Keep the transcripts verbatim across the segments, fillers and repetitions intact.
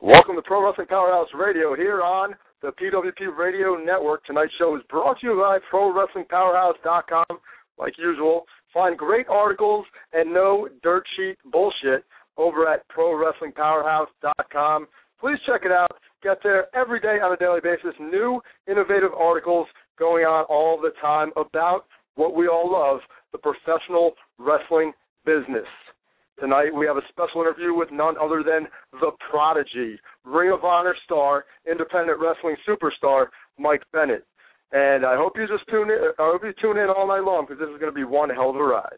Welcome to Pro Wrestling Powerhouse Radio here on the P W P Radio Network. Tonight's show is brought to you by Pro Wrestling Powerhouse dot com. Like usual, find great articles and no dirt sheet bullshit over at Pro Wrestling Powerhouse dot com. Please check it out. Get there every day on a daily basis. New, innovative articles going on all the time about what we all love, the professional wrestling business. Tonight we have a special interview with none other than The Prodigy, Ring of Honor star, independent wrestling superstar, Mike Bennett. And I hope you just tune in. I hope you tune in all night long because this is going to be one hell of a ride.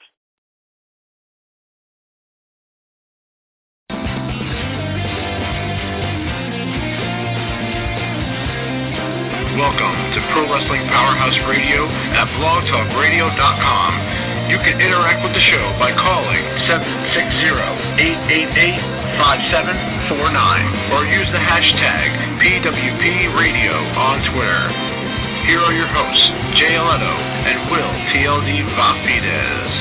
Welcome to Pro Wrestling Powerhouse Radio at blog talk radio dot com. You can interact with the show by calling seven six zero, eight eight eight, five seven four nine or use the hashtag P W P Radio on Twitter. Here are your hosts, Jay Aletto and Will T L D Vafides.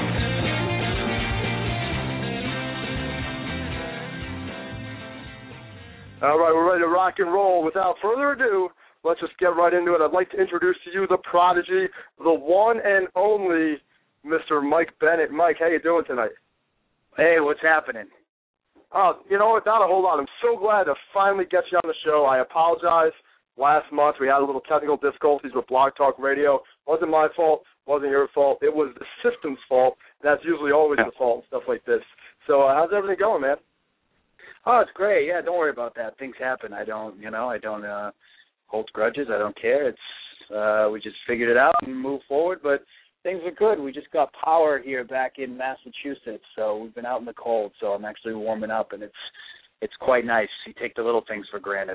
All right, we're ready to rock and roll. Without further ado, let's just get right into it. I'd like to introduce to you The Prodigy, the one and only Mister Mike Bennett. Mike, how you doing tonight? Hey, what's happening? Oh, you know what? Not a whole lot. I'm so glad to finally get you on the show. I apologize. Last month we had a little technical difficulties with Blog Talk Radio. Wasn't my fault. Wasn't your fault. It was the system's fault. That's usually always the fault and stuff like this. So uh, how's everything going, man? Oh, it's great. Yeah, don't worry about that. Things happen. I don't, you know, I don't uh, hold grudges. I don't care. It's uh, we just figured it out and moved forward, but things are good. We just got power here back in Massachusetts, so we've been out in the cold, so I'm actually warming up, and it's it's quite nice. You take the little things for granted.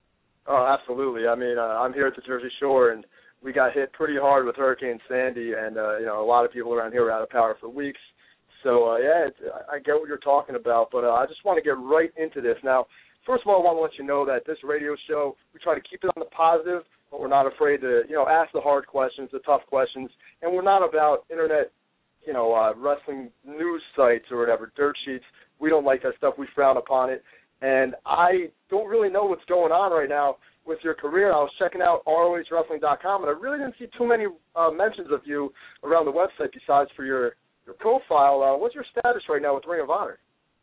Oh, absolutely. I mean, uh, I'm here at the Jersey Shore, and we got hit pretty hard with Hurricane Sandy, and, uh, you know, a lot of people around here were out of power for weeks. So, uh, yeah, it's, I get what you're talking about, but uh, I just want to get right into this. Now, first of all, I want to let you know that this radio show, we try to keep it on the positive, but we're not afraid to, you know, ask the hard questions, the tough questions, and we're not about internet, you know, uh, wrestling news sites or whatever, dirt sheets. We don't like that stuff. We frown upon it, and I don't really know what's going on right now with your career. I was checking out R O H wrestling dot com, and I really didn't see too many uh, mentions of you around the website besides for your, your profile. Uh, what's your status right now with Ring of Honor?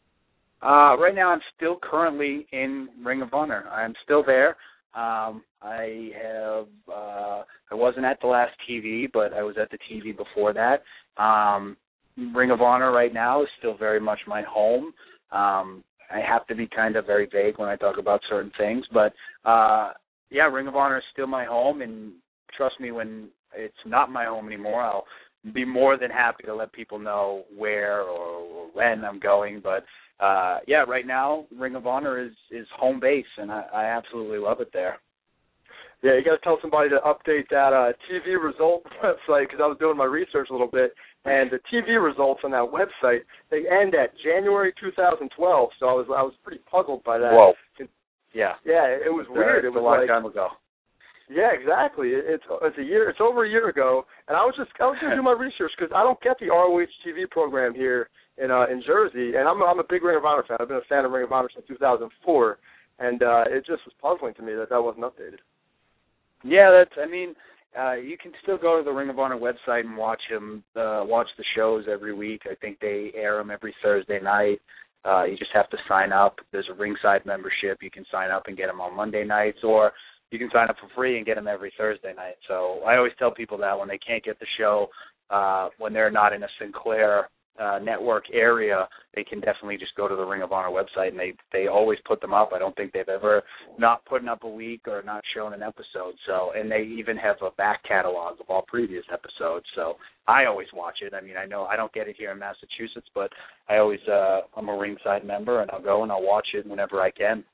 Uh, right now I'm still currently in Ring of Honor. I'm still there. Um, I have, uh, I wasn't at the last T V, but I was at the T V before that. Um, Ring of Honor right now is still very much my home. Um, I have to be kind of very vague when I talk about certain things, but, uh, yeah, Ring of Honor is still my home, and trust me, when it's not my home anymore, I'll be more than happy to let people know where or when I'm going, but Uh, yeah, right now, Ring of Honor is, is home base, and I, I absolutely love it there. Yeah, you got to tell somebody to update that uh, T V result website, because I was doing my research a little bit, and the T V results on that website, they end at January two thousand twelve, so I was I was pretty puzzled by that. Whoa. Yeah. Yeah, it was it's, weird. Uh, it was a long like, time ago. Yeah, exactly. It's it's a year. It's over a year ago, and I was just I was going to do my research because I don't get the R O H T V program here in uh, in Jersey, and I'm I'm a big Ring of Honor fan. I've been a fan of Ring of Honor since two thousand four, and uh, it just was puzzling to me that that wasn't updated. Yeah, that's. I mean, uh, you can still go to the Ring of Honor website and watch them, uh, watch the shows every week. I think they air them every Thursday night. Uh, you just have to sign up. There's a ringside membership. You can sign up and get them on Monday nights, or you can sign up for free and get them every Thursday night. So I always tell people that when they can't get the show, uh, when they're not in a Sinclair uh, network area, they can definitely just go to the Ring of Honor website, and they, they always put them up. I don't think they've ever not put up a week or not shown an episode. So, and they even have a back catalog of all previous episodes. So I always watch it. I mean, I know I don't get it here in Massachusetts, but I always, uh, I'm a ringside member, and I'll go and I'll watch it whenever I can.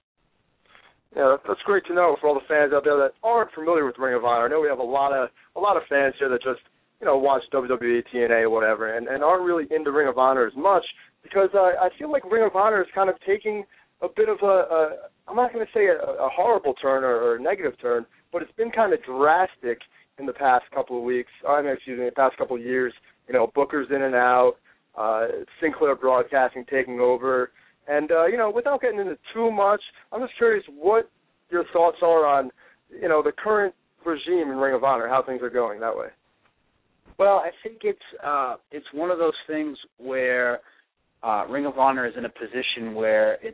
Yeah, that's great to know for all the fans out there that aren't familiar with Ring of Honor. I know we have a lot of a lot of fans here that just, you know, watch W W E, T N A, or whatever, and, and aren't really into Ring of Honor as much because uh, I feel like Ring of Honor is kind of taking a bit of a, a I'm not going to say a, a horrible turn or, or a negative turn, but it's been kind of drastic in the past couple of weeks, I mean, excuse me, the past couple of years. You know, Booker's in and out, uh, Sinclair Broadcasting taking over, And, uh, you know, without getting into too much, I'm just curious what your thoughts are on, you know, the current regime in Ring of Honor, how things are going that way. Well, I think it's uh, it's one of those things where uh, Ring of Honor is in a position where it's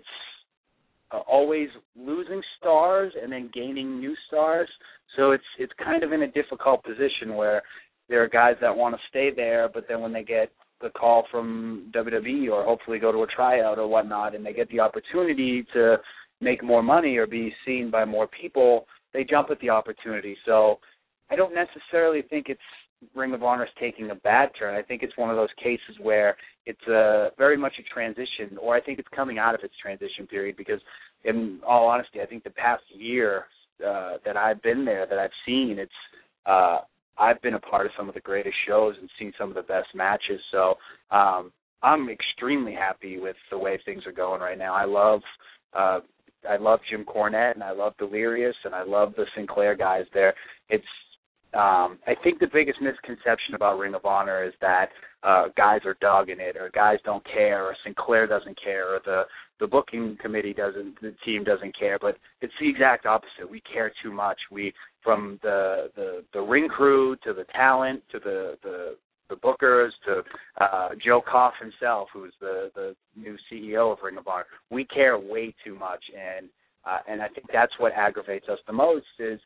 uh, always losing stars and then gaining new stars. So it's it's kind of in a difficult position where there are guys that want to stay there, but then when they get the call from W W E or hopefully go to a tryout or whatnot and they get the opportunity to make more money or be seen by more people, they jump at the opportunity. So I don't necessarily think it's Ring of Honor is taking a bad turn. I think it's one of those cases where it's a, very much a transition, or I think it's coming out of its transition period because, in all honesty, I think the past year uh, that I've been there, that I've seen, it's uh, I've been a part of some of the greatest shows and seen some of the best matches. So um, I'm extremely happy with the way things are going right now. I love uh, I love Jim Cornette and I love Delirious and I love the Sinclair guys there. It's Um, I think the biggest misconception about Ring of Honor is that uh, guys are dogging it, or guys don't care, or Sinclair doesn't care, or the, the booking committee doesn't, the team doesn't care. But it's the exact opposite. We care too much. We, from the the, the ring crew to the talent to the the, the bookers to uh, Joe Koff himself, who's the, the new C E O of Ring of Honor, we care way too much, and uh, and I think that's what aggravates us the most is.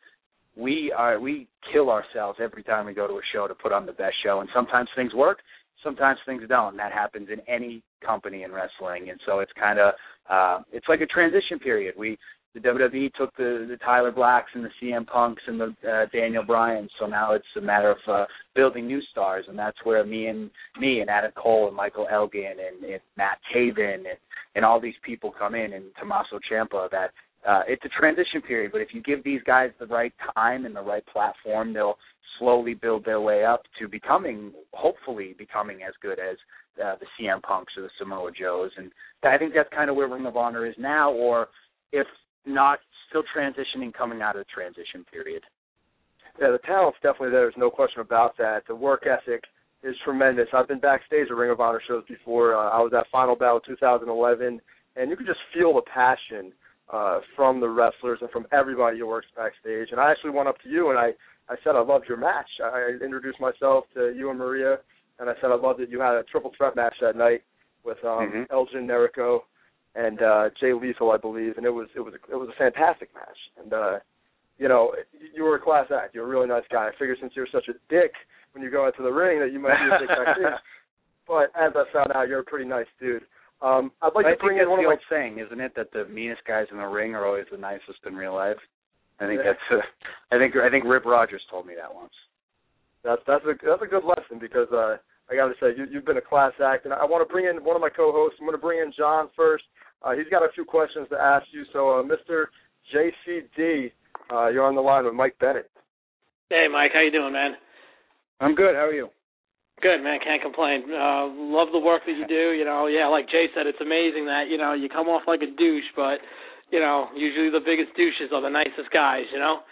We are we kill ourselves every time we go to a show to put on the best show, and sometimes things work, sometimes things don't. And that happens in any company in wrestling, and so it's kind of uh, it's like a transition period. We the W W E took the, the Tyler Blacks and the C M Punks and the uh, Daniel Bryans, so now it's a matter of uh, building new stars, and that's where me and me and Adam Cole and Michael Elgin and, and Matt Taven and, and all these people come in, and Tommaso Ciampa that. Uh, it's a transition period, but if you give these guys the right time and the right platform, they'll slowly build their way up to becoming, hopefully becoming as good as uh, the C M Punks or the Samoa Joes. And I think that's kind of where Ring of Honor is now, or if not, still transitioning, coming out of the transition period. Yeah, the talent's definitely there. There's no question about that. The work ethic is tremendous. I've been backstage at Ring of Honor shows before. Uh, I was at Final Battle two thousand eleven, and you could just feel the passion Uh, from the wrestlers and from everybody who works backstage. And I actually went up to you and I, I said I loved your match. I introduced myself to you and Maria, and I said I loved that you had a triple threat match that night with um, mm-hmm. Elgin, Nerico, and uh, Jay Lethal, I believe, and it was it was it was a fantastic match. And uh, you know, you were a class act. You're a really nice guy. I figured since you're such a dick when you go into the ring that you might be a dick backstage. But as I found out, you're a pretty nice dude. Um, I'd like I to bring think in one the of my old saying, isn't it, that the meanest guys in the ring are always the nicest in real life? I think yeah. that's. Uh, I think I think Rip Rogers told me that once. That's that's a that's a good lesson because uh, I got to say you, you've been a class act, and I want to bring in one of my co-hosts. I'm going to bring in John first. Uh, he's got a few questions to ask you. So, uh, Mister J C D, uh, you're on the line with Mike Bennett. Hey, Mike, how you doing, man? I'm good. How are you? Good, man. Can't complain. Uh, love the work that you do. You know, yeah, like Jay said, it's amazing that, you know, you come off like a douche, but, you know, usually the biggest douches are the nicest guys, you know?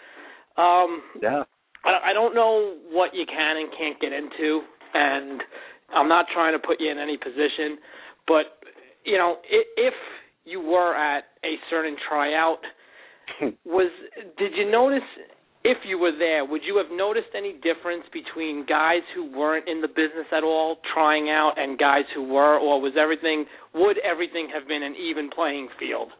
Um, yeah. I, I don't know what you can and can't get into, and I'm not trying to put you in any position, but, you know, if you were at a certain tryout, was did you notice... If you were there, would you have noticed any difference between guys who weren't in the business at all trying out and guys who were, or was everything, would everything have been an even playing field?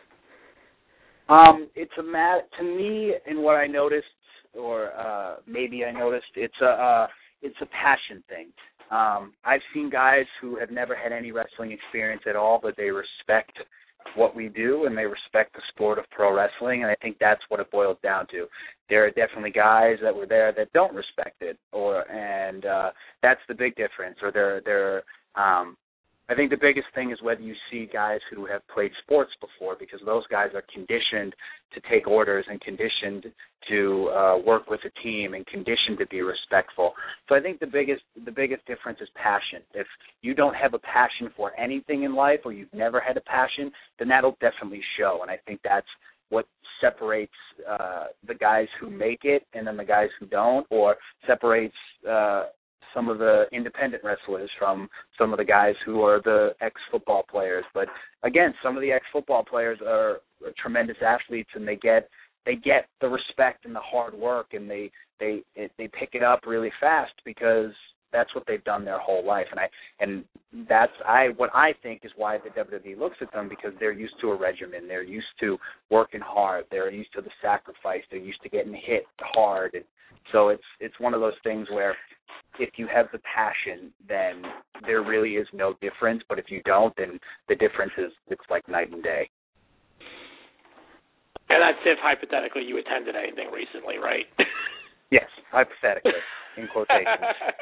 Um, it's a mat to me, and what I noticed, or uh, maybe I noticed, it's a uh, it's a passion thing. Um, I've seen guys who have never had any wrestling experience at all, but they respect what we do and they respect the sport of pro wrestling, and I think that's what it boils down to. There are definitely guys that were there that don't respect it, or and uh, that's the big difference. Or they're they're um, I think the biggest thing is whether you see guys who have played sports before, because those guys are conditioned to take orders and conditioned to uh, work with a team and conditioned to be respectful. So I think the biggest the biggest difference is passion. If you don't have a passion for anything in life, or you've never had a passion, then that'll definitely show. And I think that's what separates uh, the guys who make it and then the guys who don't, or separates uh, some of the independent wrestlers, from some of the guys who are the ex-football players. But again, some of the ex-football players are tremendous athletes, and they get they get the respect and the hard work, and they they they pick it up really fast because that's what they've done their whole life. And I and that's I what I think is why the W W E looks at them, because they're used to a regimen, they're used to working hard, they're used to the sacrifice, they're used to getting hit hard. And so it's it's one of those things where if you have the passion, then there really is no difference. But if you don't, then the difference is it's like night and day. And that's if hypothetically you attended anything recently, right? Yes, hypothetically, in quotations.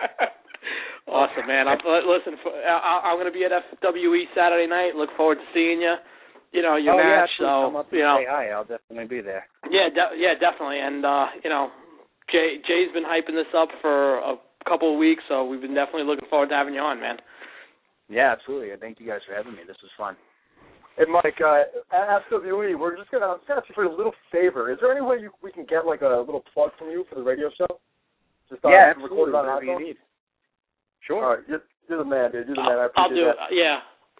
Awesome, man. I'm, listen, I'm going to be at F W E Saturday night. Look forward to seeing you. You know your oh, match. Yeah, so come up you know, say hi. I'll definitely be there. Yeah, de- yeah, definitely. And uh, you know, Jay Jay's been hyping this up for a couple of weeks, so we've been definitely looking forward to having you on, man. Yeah, absolutely. Thank you guys for having me. This was fun. Hey, Mike, uh, at F W E, we're just going to ask you for a little favor. Is there any way you, we can get, like, a little plug from you for the radio show? Just uh, yeah, record it on whatever you need. Sure. All right, you're, you're the man, dude. You're the man. I appreciate I'll do that. it. Yeah.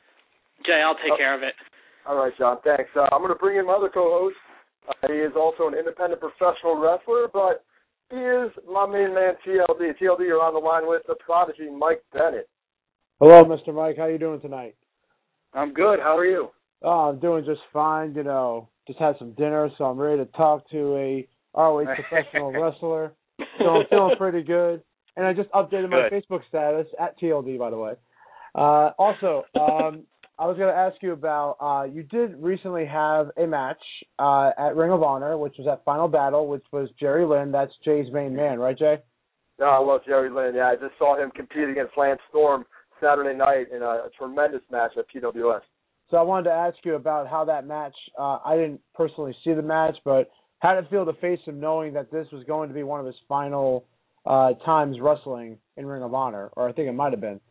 Jay, I'll take oh. care of it. All right, John, thanks. Uh, I'm going to bring in my other co-host. Uh, he is also an independent professional wrestler, but he is my main man, T L D. T L D, you're on the line with the prodigy, Mike Bennett. Hello, Mister Mike. How you doing tonight? I'm good. How are you? Oh, I'm doing just fine. You know, just had some dinner, so I'm ready to talk to a R O H professional wrestler. So I'm feeling pretty good. And I just updated my good. Facebook status at T L D, by the way. Uh, also, um, I was going to ask you about, uh, you did recently have a match uh, at Ring of Honor, which was at Final Battle, which was Jerry Lynn. That's Jay's main man, right, Jay? No, I love Jerry Lynn. Yeah, I just saw him compete against Lance Storm Saturday night in a, a tremendous match at P W S. So I wanted to ask you about how that match, uh, I didn't personally see the match, but how did it feel to face him knowing that this was going to be one of his final uh, times wrestling in Ring of Honor, or I think it might have been?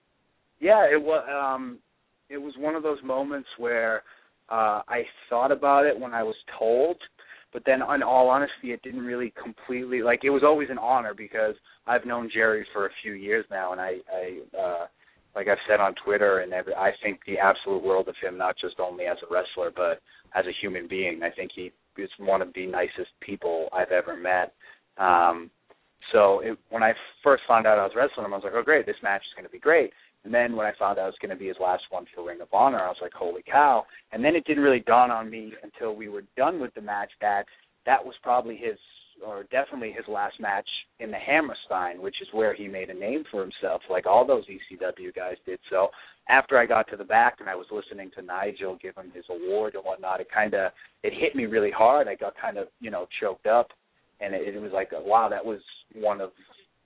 Yeah, it was um, it was one of those moments where uh, I thought about it when I was told, but then in all honesty, it didn't really completely, like, it was always an honor because I've known Jerry for a few years now, and I, I uh, like I've said on Twitter, and every, I think the absolute world of him, not just only as a wrestler, but as a human being. I think he is one of the nicest people I've ever met. Um, so it, when I first found out I was wrestling him, I was like, oh, great, this match is going to be great. And then when I found out it was going to be his last one for Ring of Honor, I was like, holy cow. And then it didn't really dawn on me until we were done with the match that that was probably his, or definitely his last match in the Hammerstein, which is where he made a name for himself, like all those E C W guys did. So after I got to the back and I was listening to Nigel give him his award and whatnot, it kind of, it hit me really hard. I got kind of, you know, choked up, and it, it was like, wow, that was one of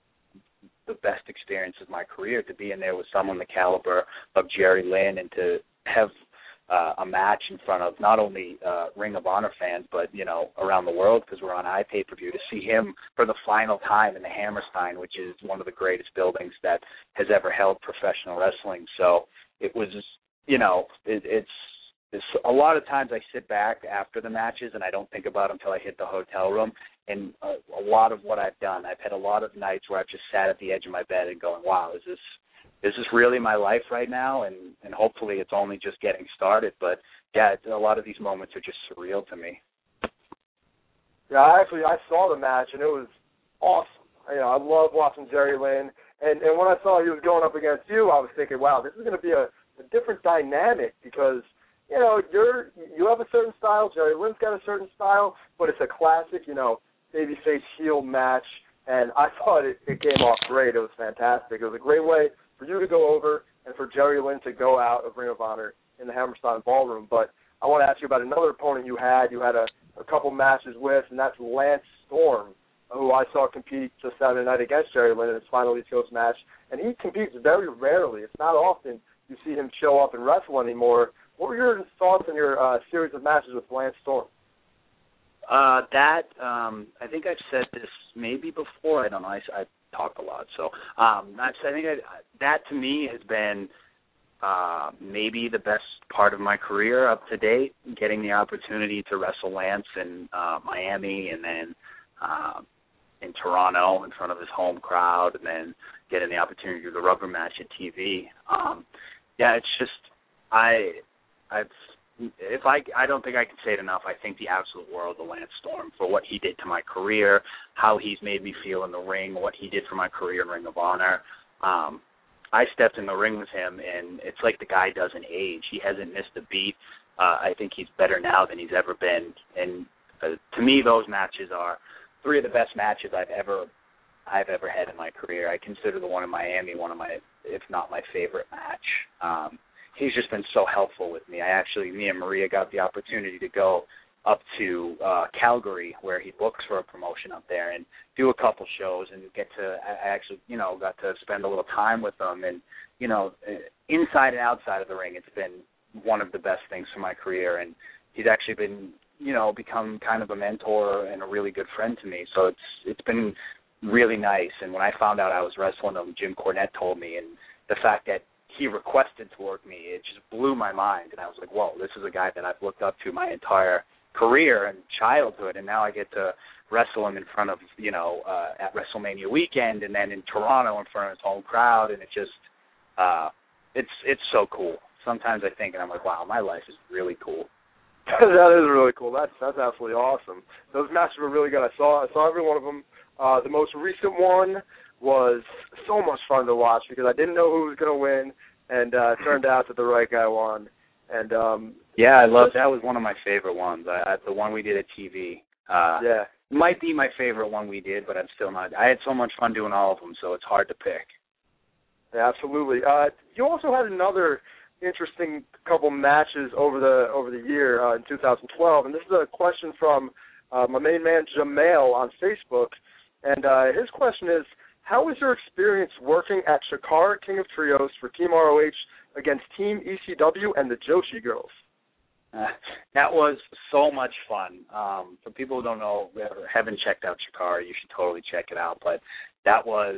the best experiences of my career, to be in there with someone the caliber of Jerry Lynn and to have uh, a match in front of not only uh, Ring of Honor fans, but, you know, around the world, because we're on iPay-per-view, to see him for the final time in the Hammerstein, which is one of the greatest buildings that has ever held professional wrestling. So it was, you know, it, it's, it's a lot of times I sit back after the matches and I don't think about them until I hit the hotel room. And a, a lot of what I've done, I've had a lot of nights where I've just sat at the edge of my bed and going, wow, is this is this really my life right now? And, and hopefully it's only just getting started. But, yeah, it's, a lot of these moments are just surreal to me. Yeah, I actually, I saw the match, and it was awesome. You know, I love watching Jerry Lynn. And, and when I saw he was going up against you, I was thinking, wow, this is going to be a, a different dynamic because, you know, you're you have a certain style. Jerry Lynn's got a certain style, but it's a classic, you know, babyface heel match. And I thought it, it came off great. It was fantastic. It was a great way for you to go over and for Jerry Lynn to go out of Ring of Honor in the Hammerstein Ballroom. But I want to ask you about another opponent you had. You had a, a couple matches with, and that's Lance Storm, who I saw compete just Saturday night against Jerry Lynn in his final East Coast match. And he competes very rarely. It's not often you see him show up and wrestle anymore. What were your thoughts on your uh, series of matches with Lance Storm? Uh, that, um, I think I've said this maybe before. I don't know. I, I talk a lot. So um, I think I, that to me has been uh, maybe the best part of my career up to date, getting the opportunity to wrestle Lance in uh, Miami and then uh, in Toronto in front of his home crowd, and then getting the opportunity to do the rubber match at T V. Um, yeah, it's just I, I've if I I don't think I can say it enough. I think the absolute world of Lance Storm for what he did to my career, how he's made me feel in the ring, what he did for my career in Ring of Honor. Um, I stepped in the ring with him, and it's like the guy doesn't age. He hasn't missed a beat. Uh, I think he's better now than he's ever been. And uh, to me, those matches are three of the best matches I've ever I've ever had in my career. I consider the one in Miami one of my, if not my favorite match. Um, he's just been so helpful with me. I actually, me and Maria got the opportunity to go up to uh, Calgary, where he books for a promotion up there, and do a couple shows and get to, I actually, you know, got to spend a little time with him. And, you know, inside and outside of the ring, it's been one of the best things for my career. And he's actually been, you know, become kind of a mentor and a really good friend to me. So it's it's been really nice. And when I found out I was wrestling him, Jim Cornette told me, and the fact that he requested to work me, it just blew my mind. And I was like, whoa, this is a guy that I've looked up to my entire career and childhood, and now I get to wrestle him in front of, you know, uh, at WrestleMania weekend, and then in Toronto in front of his home crowd, and it just, uh, it's it's so cool. Sometimes I think, and I'm like, wow, my life is really cool. That is really cool. That's that's absolutely awesome. Those matches were really good. I saw I saw every one of them. Uh, the most recent one was so much fun to watch because I didn't know who was going to win, and uh, it turned out that the right guy won. And um, yeah, I love that. Was one of my favorite ones. I, the one we did at T V. Uh, yeah, might be my favorite one we did, but I'm still not. I had so much fun doing all of them, so it's hard to pick. Yeah, absolutely. Uh, you also had another interesting couple matches over the over the year uh, in two thousand twelve, and this is a question from uh, my main man Jamail on Facebook, and uh, his question is, how was your experience working at Shakar King of Trios for Team R O H against Team E C W and the Joshi Girls? Uh, that was so much fun. Um, for people who don't know, haven't checked out Shakar, you should totally check it out. But that was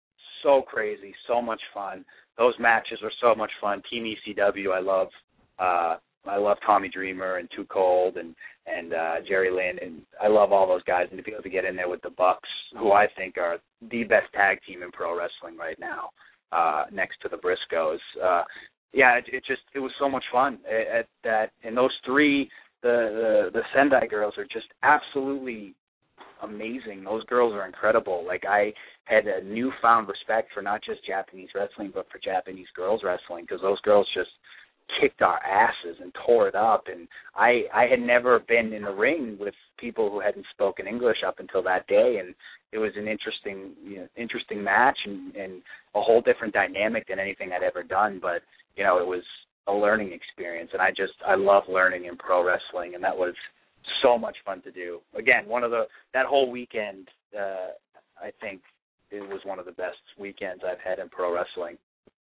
so crazy, so much fun. Those matches were so much fun. Team E C W, I love. Uh, I love Tommy Dreamer and Too Cold and and uh, Jerry Lynn, and I love all those guys. And to be able to get in there with the Bucks, who I think are the best tag team in pro wrestling right now, uh, next to the Briscoes. Uh, yeah, it, it just it was so much fun at, at that. And those three, the, the the Sendai girls are just absolutely amazing. Those girls are incredible. Like, I had a newfound respect for not just Japanese wrestling, but for Japanese girls wrestling, because those girls just kicked our asses and tore it up. And I I had never been in the ring with people who hadn't spoken English up until that day, and it was an interesting you know, interesting match and, and a whole different dynamic than anything I'd ever done. But, you know, it was a learning experience, and I just, I love learning in pro wrestling, and that was so much fun to do. Again, one of the, that whole weekend, uh, I think it was one of the best weekends I've had in pro wrestling.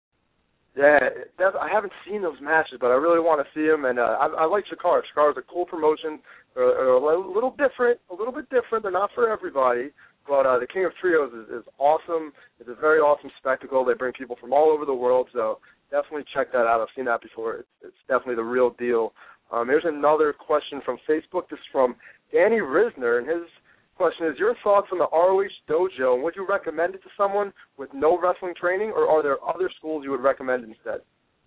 Yeah, that, I haven't seen those matches, but I really want to see them, and uh, I, I like Shakar. Shakar is a cool promotion. They're, they're a little different, a little bit different. They're not for everybody, but uh, the King of Trios is, is awesome. It's a very awesome spectacle. They bring people from all over the world, so definitely check that out. I've seen that before. It's, it's definitely the real deal. Um, here's another question from Facebook. This is from Danny Risner, and his question is, your thoughts on the R O H dojo, and would you recommend it to someone with no wrestling training, or are there other schools you would recommend instead?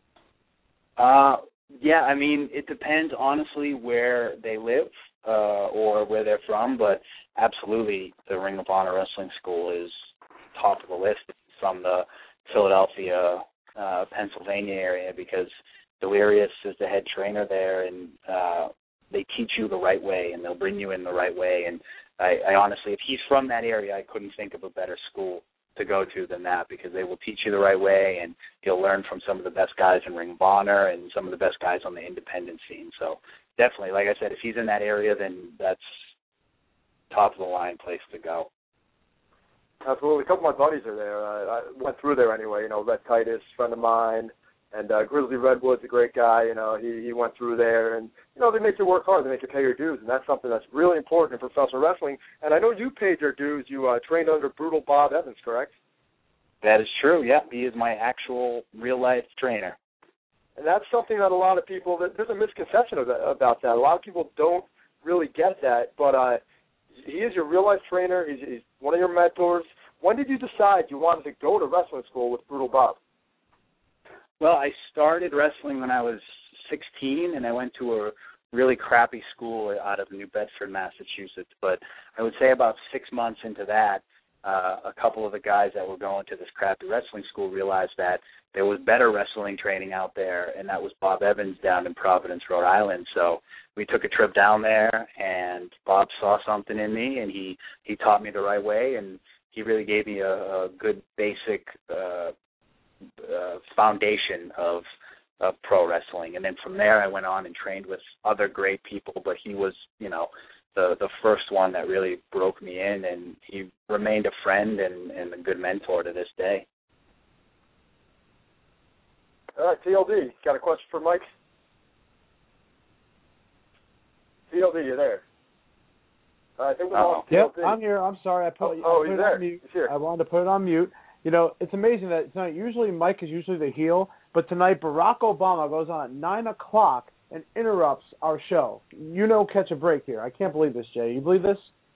Uh, yeah, I mean, it depends, honestly, where they live uh, or where they're from, but absolutely the Ring of Honor Wrestling School is top of the list from the Philadelphia, uh, Pennsylvania area, because Delirious is the head trainer there, and uh, they teach you the right way, and they'll bring you in the right way. And I, I honestly, if he's from that area, I couldn't think of a better school to go to than that, because they will teach you the right way, and you'll learn from some of the best guys in Ring of Honor and some of the best guys on the independent scene. So definitely, like I said, if he's in that area, then that's top of the line place to go. Absolutely. A couple of my buddies are there. Uh, I went through there anyway. You know, Red Titus, friend of mine, and uh, Grizzly Redwood's a great guy. You know, he he went through there, and you know, they make you work hard. They make you pay your dues, and that's something that's really important in professional wrestling. And I know you paid your dues. You uh, trained under Brutal Bob Evans, correct? That is true. Yeah, he is my actual real life trainer. And that's something that a lot of people, there's a misconception of that, about that. A lot of people don't really get that, but uh, he is your real life trainer. He's, he's one of your mentors. When did you decide you wanted to go to wrestling school with Brutal Bob? Well, I started wrestling when I was sixteen, and I went to a really crappy school out of New Bedford, Massachusetts. But I would say about six months into that, uh, a couple of the guys that were going to this crappy wrestling school realized that there was better wrestling training out there, and that was Bob Evans down in Providence, Rhode Island. So we took a trip down there, and Bob saw something in me, and he, he taught me the right way, and he really gave me a, a good basic uh, uh, foundation of of pro wrestling. And then from there I went on and trained with other great people, but he was, you know, the the first one that really broke me in, and he remained a friend and, and a good mentor to this day. All right, T L D, got a question for Mike? T L D, you there? Uh, I think we lost T L D. Yep, I'm here. I'm sorry. I put, oh, I oh, put he's it there. on mute. He's here. I wanted to put it on mute. You know, it's amazing that it's not usually Mike is usually the heel, but tonight Barack Obama goes on at nine o'clock and interrupts our show. You know, catch a break here. I can't believe this, Jay. You believe this?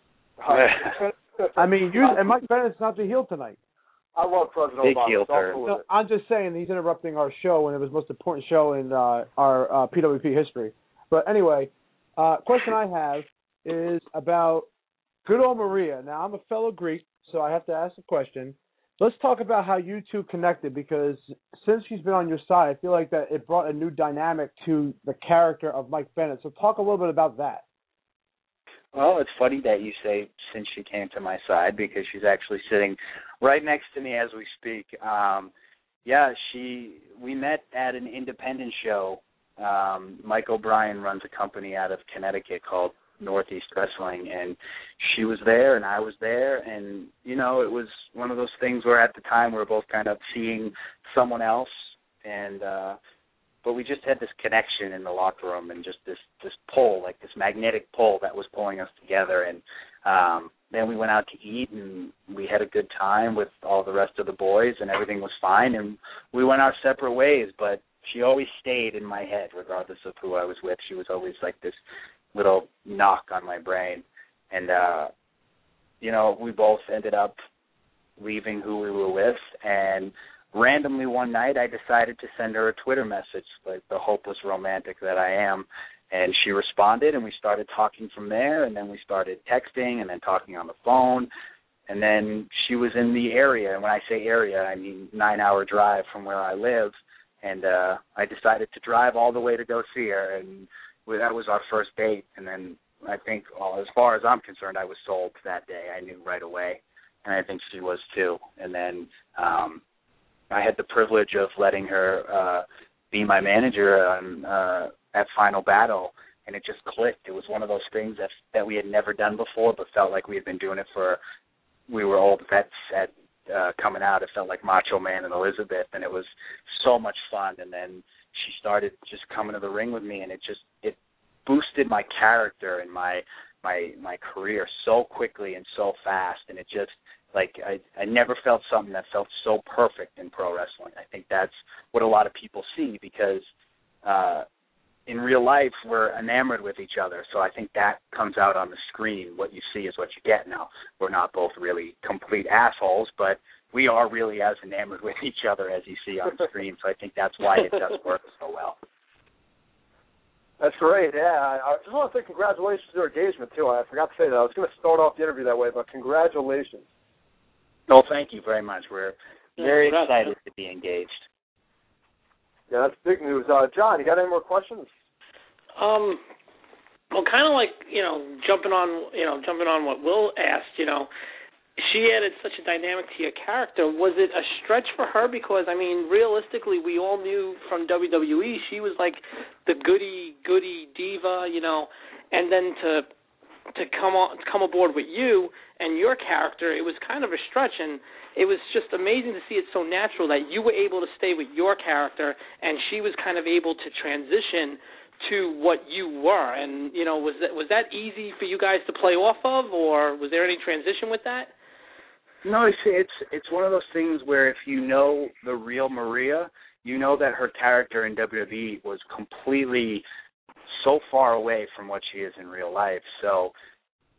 I mean, you, and Mike Bennett's not the heel tonight. I love President Big Obama. heel No, I'm just saying he's interrupting our show when it was the most important show in uh, our uh, P W P history. But anyway, uh, question I have is about good old Maria. Now, I'm a fellow Greek, so I have to ask a question. Let's talk about how you two connected, because since she's been on your side, I feel like that it brought a new dynamic to the character of Mike Bennett. So talk a little bit about that. Well, it's funny that you say since she came to my side, because she's actually sitting right next to me as we speak. Um, yeah, she. We met at an independent show. Um, Mike O'Brien runs a company out of Connecticut called Northeast Wrestling, and she was there and I was there, and you know, it was one of those things where at the time we were both kind of seeing someone else, and uh but we just had this connection in the locker room, and just this this pull, like this magnetic pull that was pulling us together. And um then we went out to eat, and we had a good time with all the rest of the boys, and everything was fine, and we went our separate ways. But she always stayed in my head regardless of who I was with. She was always like this little knock on my brain. And, uh, you know, we both ended up leaving who we were with, and randomly one night I decided to send her a Twitter message, like the hopeless romantic that I am, and she responded, and we started talking from there, and then we started texting and then talking on the phone, and then she was in the area, and when I say area, I mean nine-hour drive from where I live, and uh, I decided to drive all the way to go see her, and that was our first date. And then I think, well, as far as I'm concerned, I was sold that day. I knew right away, and I think she was too. And then um, I had the privilege of letting her uh, be my manager on, uh, at Final Battle, and it just clicked. It was one of those things that that we had never done before, but felt like we had been doing it for. We were old vets at uh, coming out. It felt like Macho Man and Elizabeth, and it was so much fun. And then she started just coming to the ring with me, and it just it boosted my character and my my my career so quickly and so fast. And it just like I I never felt something that felt so perfect in pro wrestling. I think that's what a lot of people see, because uh, in real life we're enamored with each other. So I think that comes out on the screen. What you see is what you get. Now, we're not both really complete assholes, but we are really as enamored with each other as you see on the screen. So I think that's why it does work so well. That's great. Yeah, I, I just want to say congratulations to your engagement too. I forgot to say that. I was going to start off the interview that way, but congratulations. Oh, thank you very much. We're very yeah, excited to be engaged. Yeah, that's big news. Uh, John, you got any more questions? Um, well, kind of like, you know, jumping on, you know, jumping on what Will asked, you know, she added such a dynamic to your character. Was it a stretch for her? Because, I mean, realistically, we all knew from W W E she was like the goody, goody diva, you know, and then to to come on, to come aboard with you and your character, it was kind of a stretch, and it was just amazing to see it so natural that you were able to stay with your character, and she was kind of able to transition to what you were. And, you know, was that was that easy for you guys to play off of, or was there any transition with that? No, it's it's it's one of those things where if you know the real Maria, you know that her character in W W E was completely so far away from what she is in real life. So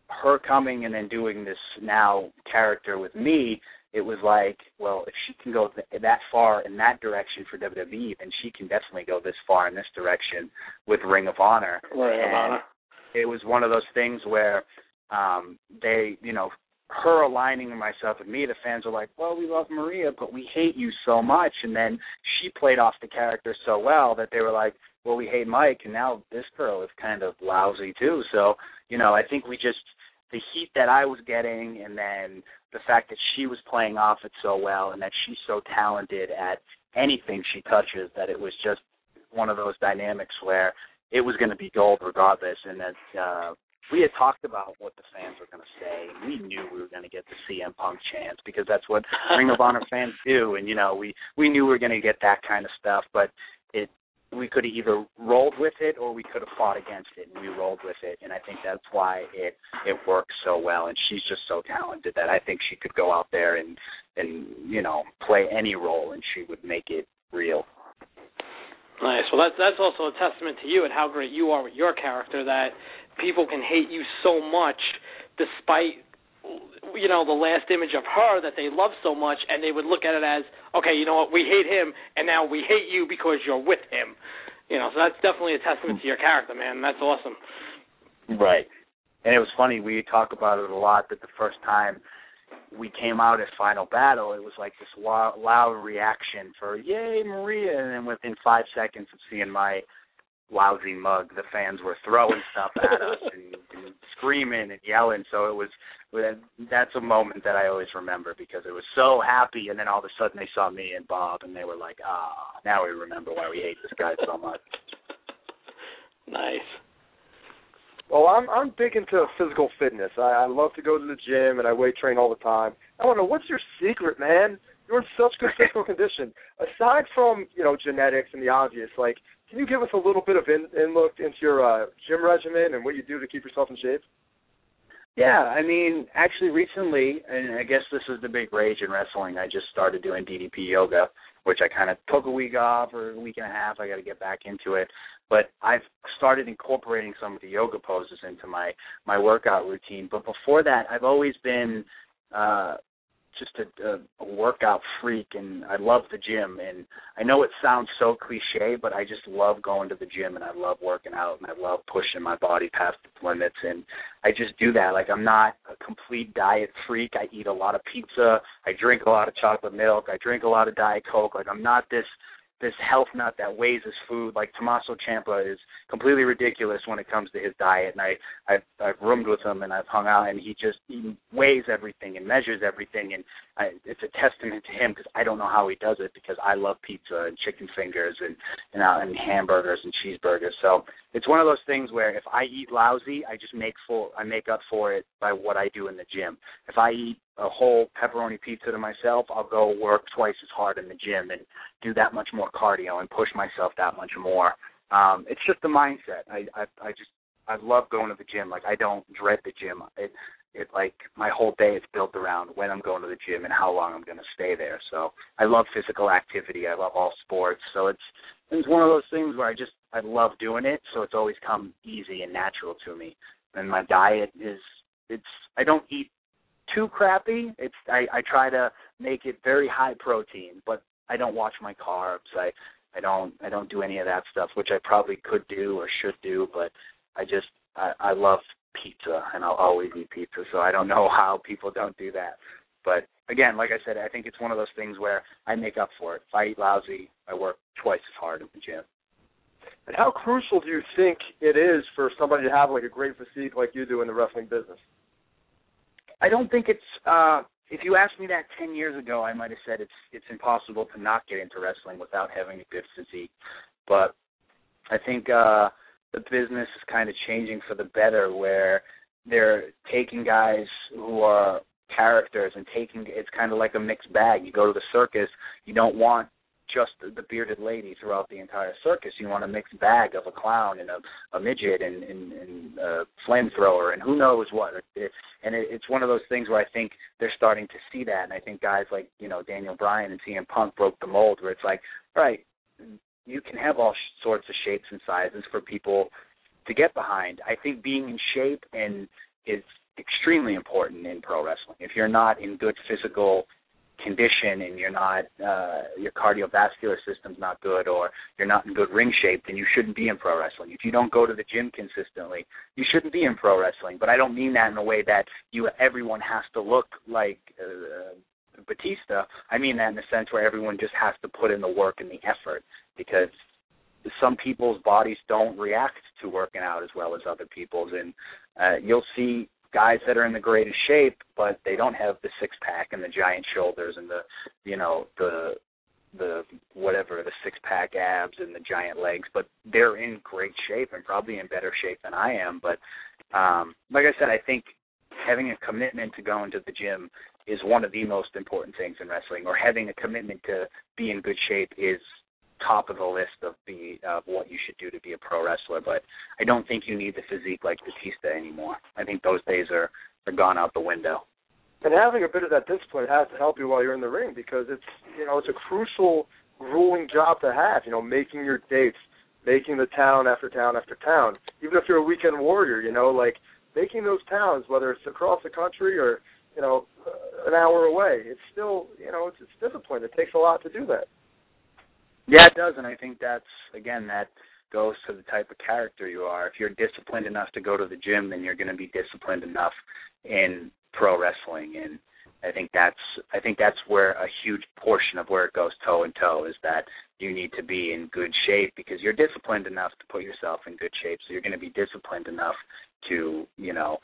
her coming and then doing this now character with me, it was like, well, if she can go th- that far in that direction for W W E, then she can definitely go this far in this direction with Ring of Honor. Ring of and Honor. It was one of those things where um, they, you know, her aligning myself and me, the fans were like, well, we love Maria, but we hate you so much. And then she played off the character so well that they were like, well, we hate Mike, and now this girl is kind of lousy too. So, you know, I think we just, the heat that I was getting, and then the fact that she was playing off it so well, and that she's so talented at anything she touches, that it was just one of those dynamics where it was going to be gold regardless, and that uh, we had talked about what the fans were going to say. We knew we were going to get the C M Punk chants because that's what Ring of Honor fans do, and, you know, we, we knew we were going to get that kind of stuff, but it we could have either rolled with it or we could have fought against it, and we rolled with it, and I think that's why it it works so well, and she's just so talented that I think she could go out there and, and you know, play any role, and she would make it real. Nice. Well, that's, that's also a testament to you and how great you are with your character, that people can hate you so much despite, you know, the last image of her that they love so much, and they would look at it as, okay, you know what, we hate him, and now we hate you because you're with him. You know, so that's definitely a testament to your character, man. That's awesome. Right. And it was funny, we talk about it a lot, that the first time we came out at Final Battle, it was like this loud, loud reaction for, yay, Maria, and then within five seconds of seeing my lousy mug, the fans were throwing stuff at us and, and screaming and yelling. So it was, that's a moment that I always remember because it was so happy, and then all of a sudden they saw me and Bob, and they were like, ah, oh, now we remember why we hate this guy so much. Nice. Well, I'm I'm big into physical fitness. I, I love to go to the gym, and I weight train all the time. I want to know, what's your secret, man? You're in such good physical condition. Aside from, you know, genetics and the obvious, like, can you give us a little bit of in, in look into your uh, gym regimen and what you do to keep yourself in shape? Yeah, I mean, actually recently, and I guess this is the big rage in wrestling, I just started doing D D P yoga, which I kind of took a week off or a week and a half. I got to get back into it. But I've started incorporating some of the yoga poses into my, my workout routine. But before that, I've always been uh, just a, a, a workout freak, and I love the gym. And I know it sounds so cliche, but I just love going to the gym, and I love working out, and I love pushing my body past its limits. And I just do that. Like, I'm not a complete diet freak. I eat a lot of pizza. I drink a lot of chocolate milk. I drink a lot of Diet Coke. Like, I'm not this this health nut that weighs his food. Like, Tommaso Ciampa is completely ridiculous when it comes to his diet, and I, I've, I've roomed with him and I've hung out, and he just he weighs everything and measures everything, and I, it's a testament to him because I don't know how he does it, because I love pizza and chicken fingers and, and, uh, and hamburgers and cheeseburgers. So it's one of those things where if I eat lousy, I just make for I make up for it by what I do in the gym. If I eat a whole pepperoni pizza to myself, I'll go work twice as hard in the gym and do that much more cardio and push myself that much more. Um, it's just the mindset. I, I I just I love going to the gym. Like, I don't dread the gym. It it like my whole day is built around when I'm going to the gym and how long I'm going to stay there. So I love physical activity. I love all sports. So it's it's one of those things where I just I love doing it. So it's always come easy and natural to me. And my diet is it's I don't eat too crappy. It's I, I try to make it very high protein, but I don't watch my carbs. I, I don't I don't do any of that stuff, which I probably could do or should do, but I just I, I love pizza, and I'll always eat pizza, so I don't know how people don't do that. But again, like I said, I think it's one of those things where I make up for it. If I eat lousy, I work twice as hard in the gym. And how crucial do you think it is for somebody to have like a great physique like you do in the wrestling business? I don't think it's, uh, if you asked me that ten years ago, I might have said it's it's impossible to not get into wrestling without having a good physique. But I think uh, the business is kind of changing for the better, where they're taking guys who are characters and taking, it's kind of like a mixed bag. You go to the circus, you don't want just the bearded lady throughout the entire circus. You want a mixed bag of a clown and a, a midget and, and, and a flamethrower and who knows what. It, and it, it's one of those things where I think they're starting to see that, and I think guys like, you know, Daniel Bryan and C M Punk broke the mold, where it's like, all right, you can have all sorts of shapes and sizes for people to get behind. I think being in shape and is extremely important in pro wrestling. If you're not in good physical condition and you're not, uh, your cardiovascular system's not good, or you're not in good ring shape, then you shouldn't be in pro wrestling. If you don't go to the gym consistently, you shouldn't be in pro wrestling. But I don't mean that in a way that you everyone has to look like uh, Batista. I mean that in the sense where everyone just has to put in the work and the effort, because some people's bodies don't react to working out as well as other people's, and uh, you'll see guys that are in the greatest shape, but they don't have the six pack and the giant shoulders and the, you know, the the whatever, the six pack abs and the giant legs, but they're in great shape and probably in better shape than I am. But um, like I said, I think having a commitment to going to the gym is one of the most important things in wrestling, or having a commitment to be in good shape is top of the list of the of what you should do to be a pro wrestler. But I don't think you need the physique like Batista anymore. I think those days are, are gone out the window. And having a bit of that discipline has to help you while you're in the ring, because it's, you know, it's a crucial, grueling job to have, you know, making your dates, making the town after town after town. Even if you're a weekend warrior, you know, like making those towns, whether it's across the country or, you know, an hour away, it's still, you know, it's, it's discipline. It takes a lot to do that. Yeah, it does, and I think that's, again, that goes to the type of character you are. If you're disciplined enough to go to the gym, then you're going to be disciplined enough in pro wrestling, and I think that's I think that's where a huge portion of where it goes toe and toe is that you need to be in good shape, because you're disciplined enough to put yourself in good shape, so you're going to be disciplined enough to, you know,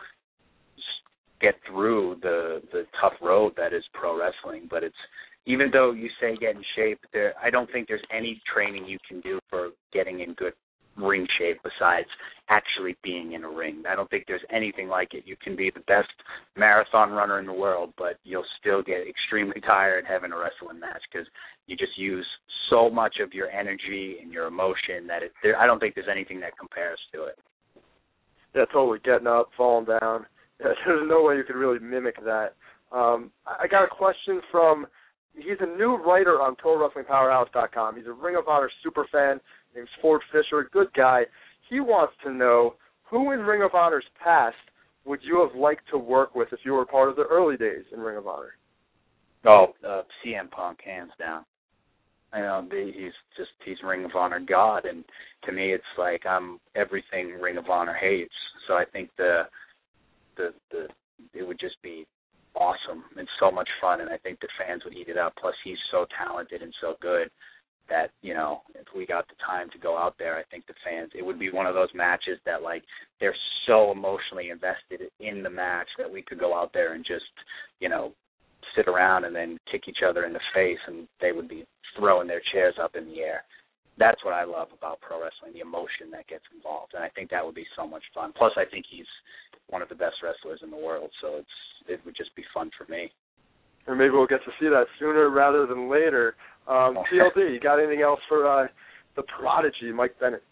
get through the the tough road that is pro wrestling. But it's, even though you say get in shape, there, I don't think there's any training you can do for getting in good ring shape besides actually being in a ring. I don't think there's anything like it. You can be the best marathon runner in the world, but you'll still get extremely tired having a wrestling match, because you just use so much of your energy and your emotion that it, there, I don't think there's anything that compares to it. Yeah, totally. Getting up, falling down. Yeah, there's no way you could really mimic that. Um, I got a question from, he's a new writer on Pro Wrestling Powerhouse dot com. He's a Ring of Honor super fan. His name's Ford Fisher, a good guy. He wants to know, who in Ring of Honor's past would you have liked to work with if you were part of the early days in Ring of Honor? Oh, uh, C M Punk, hands down. I know, he's just, he's Ring of Honor God, and to me it's like I'm everything Ring of Honor hates. So I think the, the, the, it would just be awesome and so much fun, and I think the fans would eat it up. Plus, he's so talented and so good that, you know, if we got the time to go out there, I think the fans, it would be one of those matches that, like, they're so emotionally invested in the match that we could go out there and just, you know, sit around and then kick each other in the face, and they would be throwing their chairs up in the air. That's what I love about pro wrestling, the emotion that gets involved, and I think that would be so much fun. Plus, I think he's one of the best wrestlers in the world, so it's it would just be fun for me. Or maybe we'll get to see that sooner rather than later. Um, T L D, you got anything else for uh, the prodigy, Mike Bennett?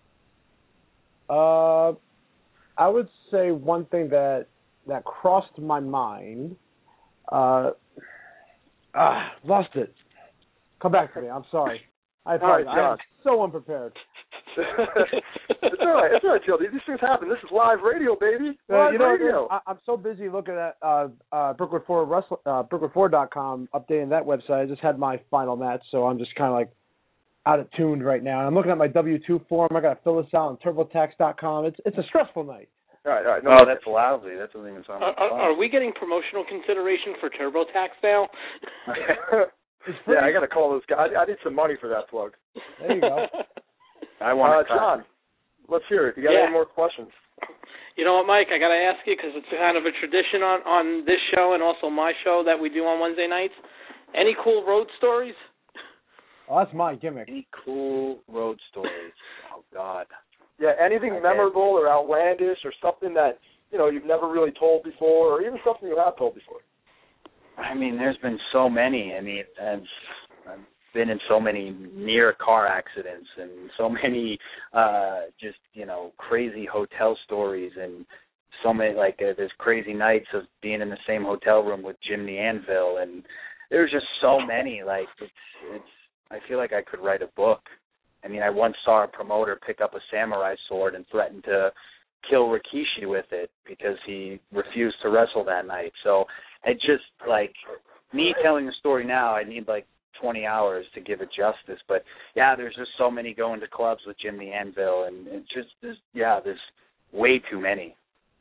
Uh, I would say one thing that that crossed my mind. Uh, ah, lost it. Come back to me. I'm sorry. I apologize. All right, I'm so unprepared. It's all right. It's all right, T L D. These things happen. This is live radio, baby. Live uh, you know, radio. I, I'm so busy looking at uh, uh, Brookwood Ford Wrestle, uh, Brookwood Ford dot com, updating that website. I just had my final match, so I'm just kind of like out of tune right now. And I'm looking at my W two form. I got to fill this out on TurboTax dot com. It's it's a stressful night. All right, all right. No, oh, that's lousy. That doesn't even sound like are, fun. are we getting promotional consideration for TurboTax now? Yeah, I got to call those guys. I, I need some money for that plug. There you go. I want uh, John, let's hear it. You got yeah. any more questions? You know what, Mike? I got to ask you, because it's kind of a tradition on, on this show and also my show that we do on Wednesday nights. Any cool road stories? Oh, that's my gimmick. Any cool road stories? Oh, God. Yeah, anything okay. memorable or outlandish or something that, you know, you've never really told before, or even something you have told before? I mean, there's been so many. I mean, I've, I've been in so many near car accidents and so many uh, just, you know, crazy hotel stories, and so many, like, uh, there's crazy nights of being in the same hotel room with Jim the Anvil, and there's just so many. Like, it's, it's, I feel like I could write a book. I mean, I once saw a promoter pick up a samurai sword and threaten to kill Rikishi with it because he refused to wrestle that night. So it just, like, me telling the story now, I need, like, twenty hours to give it justice. But, yeah, there's just so many going to clubs with Jim the Anvil, and it's just, there's, yeah, there's way too many.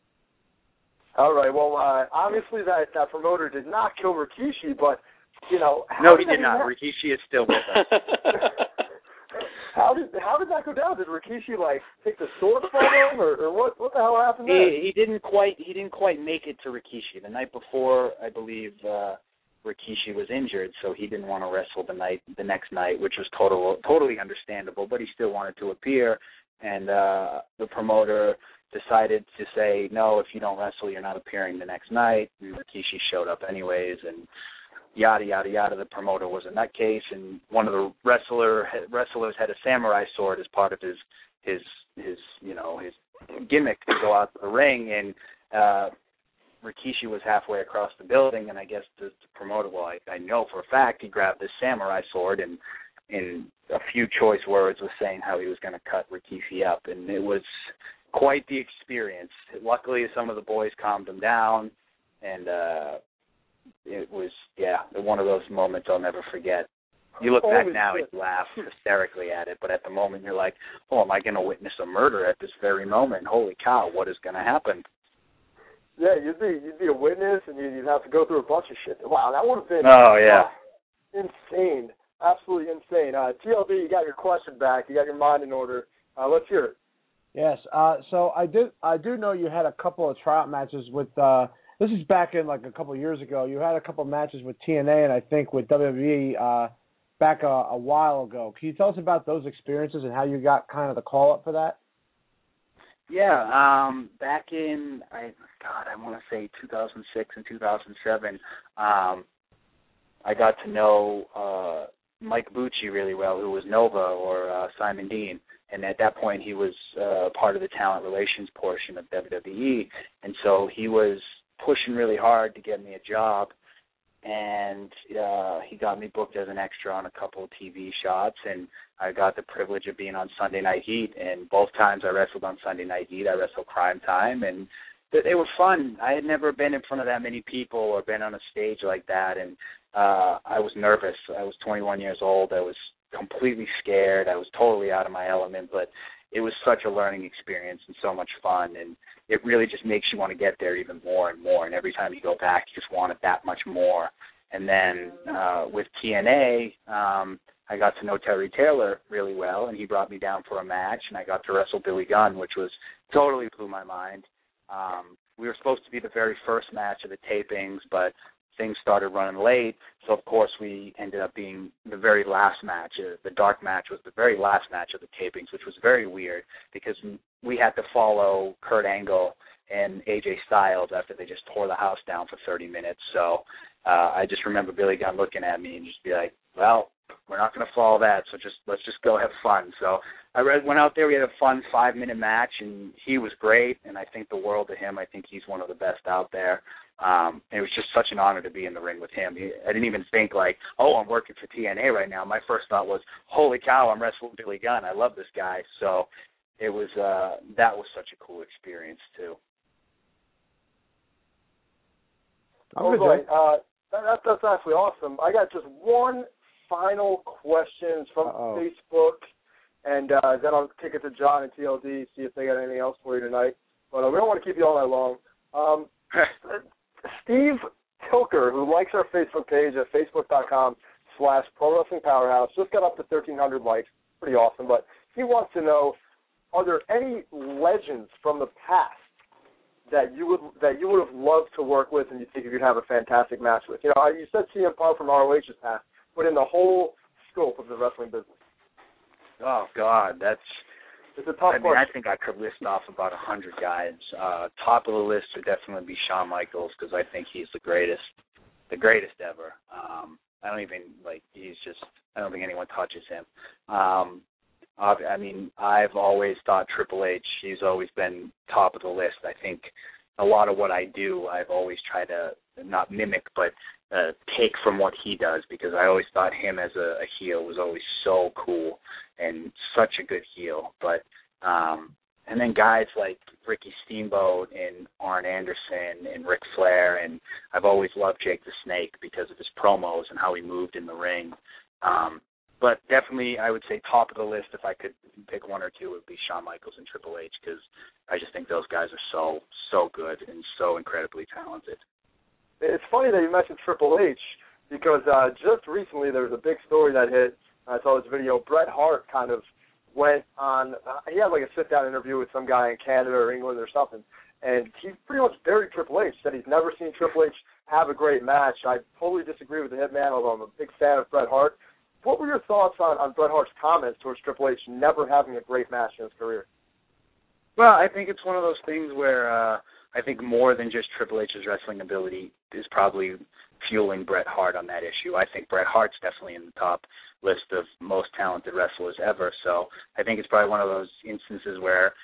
All right, well, uh, obviously that, that promoter did not kill Rikishi, but, you know. No, he did not. That... Rikishi is still with us. How did how did that go down? Did Rikishi like take the sword from him, or, or what? What the hell happened there? He, he didn't quite he didn't quite make it to Rikishi the night before. I believe uh, Rikishi was injured, so he didn't want to wrestle the night the next night, which was total totally understandable. But he still wanted to appear, and uh, the promoter decided to say, no, if you don't wrestle, you're not appearing the next night. And Rikishi showed up anyways, and yada, yada, yada. The promoter was in that case, and one of the wrestler wrestlers had a samurai sword as part of his, his, his you know, his gimmick to go out to the ring, and uh, Rikishi was halfway across the building, and I guess the, the promoter, well, I, I know for a fact, he grabbed this samurai sword and in a few choice words was saying how he was going to cut Rikishi up, and it was quite the experience. Luckily, some of the boys calmed him down, and uh, it was, yeah, one of those moments I'll never forget. You look back now and you laugh hysterically at it, but at the moment you're like, oh, am I going to witness a murder at this very moment? Holy cow, what is going to happen? Yeah, you'd be you'd be a witness, and you'd have to go through a bunch of shit. Wow, that would have been oh yeah, uh, insane, absolutely insane. Uh, T L D, you got your question back, you got your mind in order. Uh, let's hear it. Yes. Uh, so I do I do know you had a couple of tryout matches with. Uh, this is back in like a couple of years ago. You had a couple of matches with T N A and I think with W W E uh, back a, a while ago. Can you tell us about those experiences and how you got kind of the call up for that? Yeah. Um, back in I God I want to say two thousand six and two thousand seven. Um, I got to know uh, Mike Bucci really well, who was Nova or uh, Simon Dean. And at that point, he was uh, part of the talent relations portion of W W E. And so he was pushing really hard to get me a job. And uh, he got me booked as an extra on a couple of T V shots. And I got the privilege of being on Sunday Night Heat. And both times I wrestled on Sunday Night Heat, I wrestled Crime Time. And they were fun. I had never been in front of that many people or been on a stage like that. And uh, I was nervous. I was twenty-one years old. I was completely scared. I was totally out of my element, but it was such a learning experience and so much fun, and it really just makes you want to get there even more and more, and every time you go back, you just want it that much more. And then uh, with T N A, um, I got to know Terry Taylor really well, and he brought me down for a match, and I got to wrestle Billy Gunn, which was totally blew my mind. Um, we were supposed to be the very first match of the tapings, but things started running late, so of course we ended up being the very last match. Uh, the dark match was the very last match of the tapings, which was very weird because we had to follow Kurt Angle and A J Styles after they just tore the house down for thirty minutes. So uh, I just remember Billy Gunn looking at me and just be like, well, we're not going to follow that, so just let's just go have fun. So I read, went out there, we had a fun five-minute match, and he was great, and I think the world of him. I think he's one of the best out there. Um, it was just such an honor to be in the ring with him. He, I didn't even think like, oh, I'm working for T N A right now. My first thought was, holy cow, I'm wrestling Billy Gunn. I love this guy. So it was uh, that was such a cool experience too. All right, uh, that, that's actually awesome. I got just one final question from Uh-oh. Facebook, and uh, then I'll kick it to John and T L D, see if they got anything else for you tonight. But uh, we don't want to keep you all night long. Um, Steve Tilker, who likes our Facebook page at facebook.com slash Pro Wrestling Powerhouse, just got up to thirteen hundred likes. Pretty awesome. But he wants to know, are there any legends from the past that you would that you would have loved to work with and you think you could have a fantastic match with? You know, you said C M Punk from R O H's past, but in the whole scope of the wrestling business. Oh, God, that's... It's a tough I mean, I think I could list off about a hundred guys. Uh, top of the list would definitely be Shawn Michaels because I think he's the greatest, the greatest ever. Um, I don't even like. He's just. I don't think anyone touches him. Um, I mean, I've always thought Triple H. He's always been top of the list. I think a lot of what I do, I've always tried to not mimic, but uh, take from what he does because I always thought him as a, a heel was always so cool and such a good heel. But um, and then guys like Ricky Steamboat and Arn Anderson and Ric Flair, and I've always loved Jake the Snake because of his promos and how he moved in the ring. Um, but definitely, I would say top of the list, if I could pick one or two, would be Shawn Michaels and Triple H, because I just think those guys are so, so good and so incredibly talented. It's funny that you mentioned Triple H, because uh, just recently there was a big story that hit. I saw this video. Bret Hart kind of went on, uh, he had like a sit-down interview with some guy in Canada or England or something, and he pretty much buried Triple H, said he's never seen Triple H have a great match. I totally disagree with the Hitman, although I'm a big fan of Bret Hart. What were your thoughts on, on Bret Hart's comments towards Triple H never having a great match in his career? Well, I think it's one of those things where uh, I think more than just Triple H's wrestling ability is probably fueling Bret Hart on that issue. I think Bret Hart's definitely in the top list of most talented wrestlers ever, so I think it's probably one of those instances where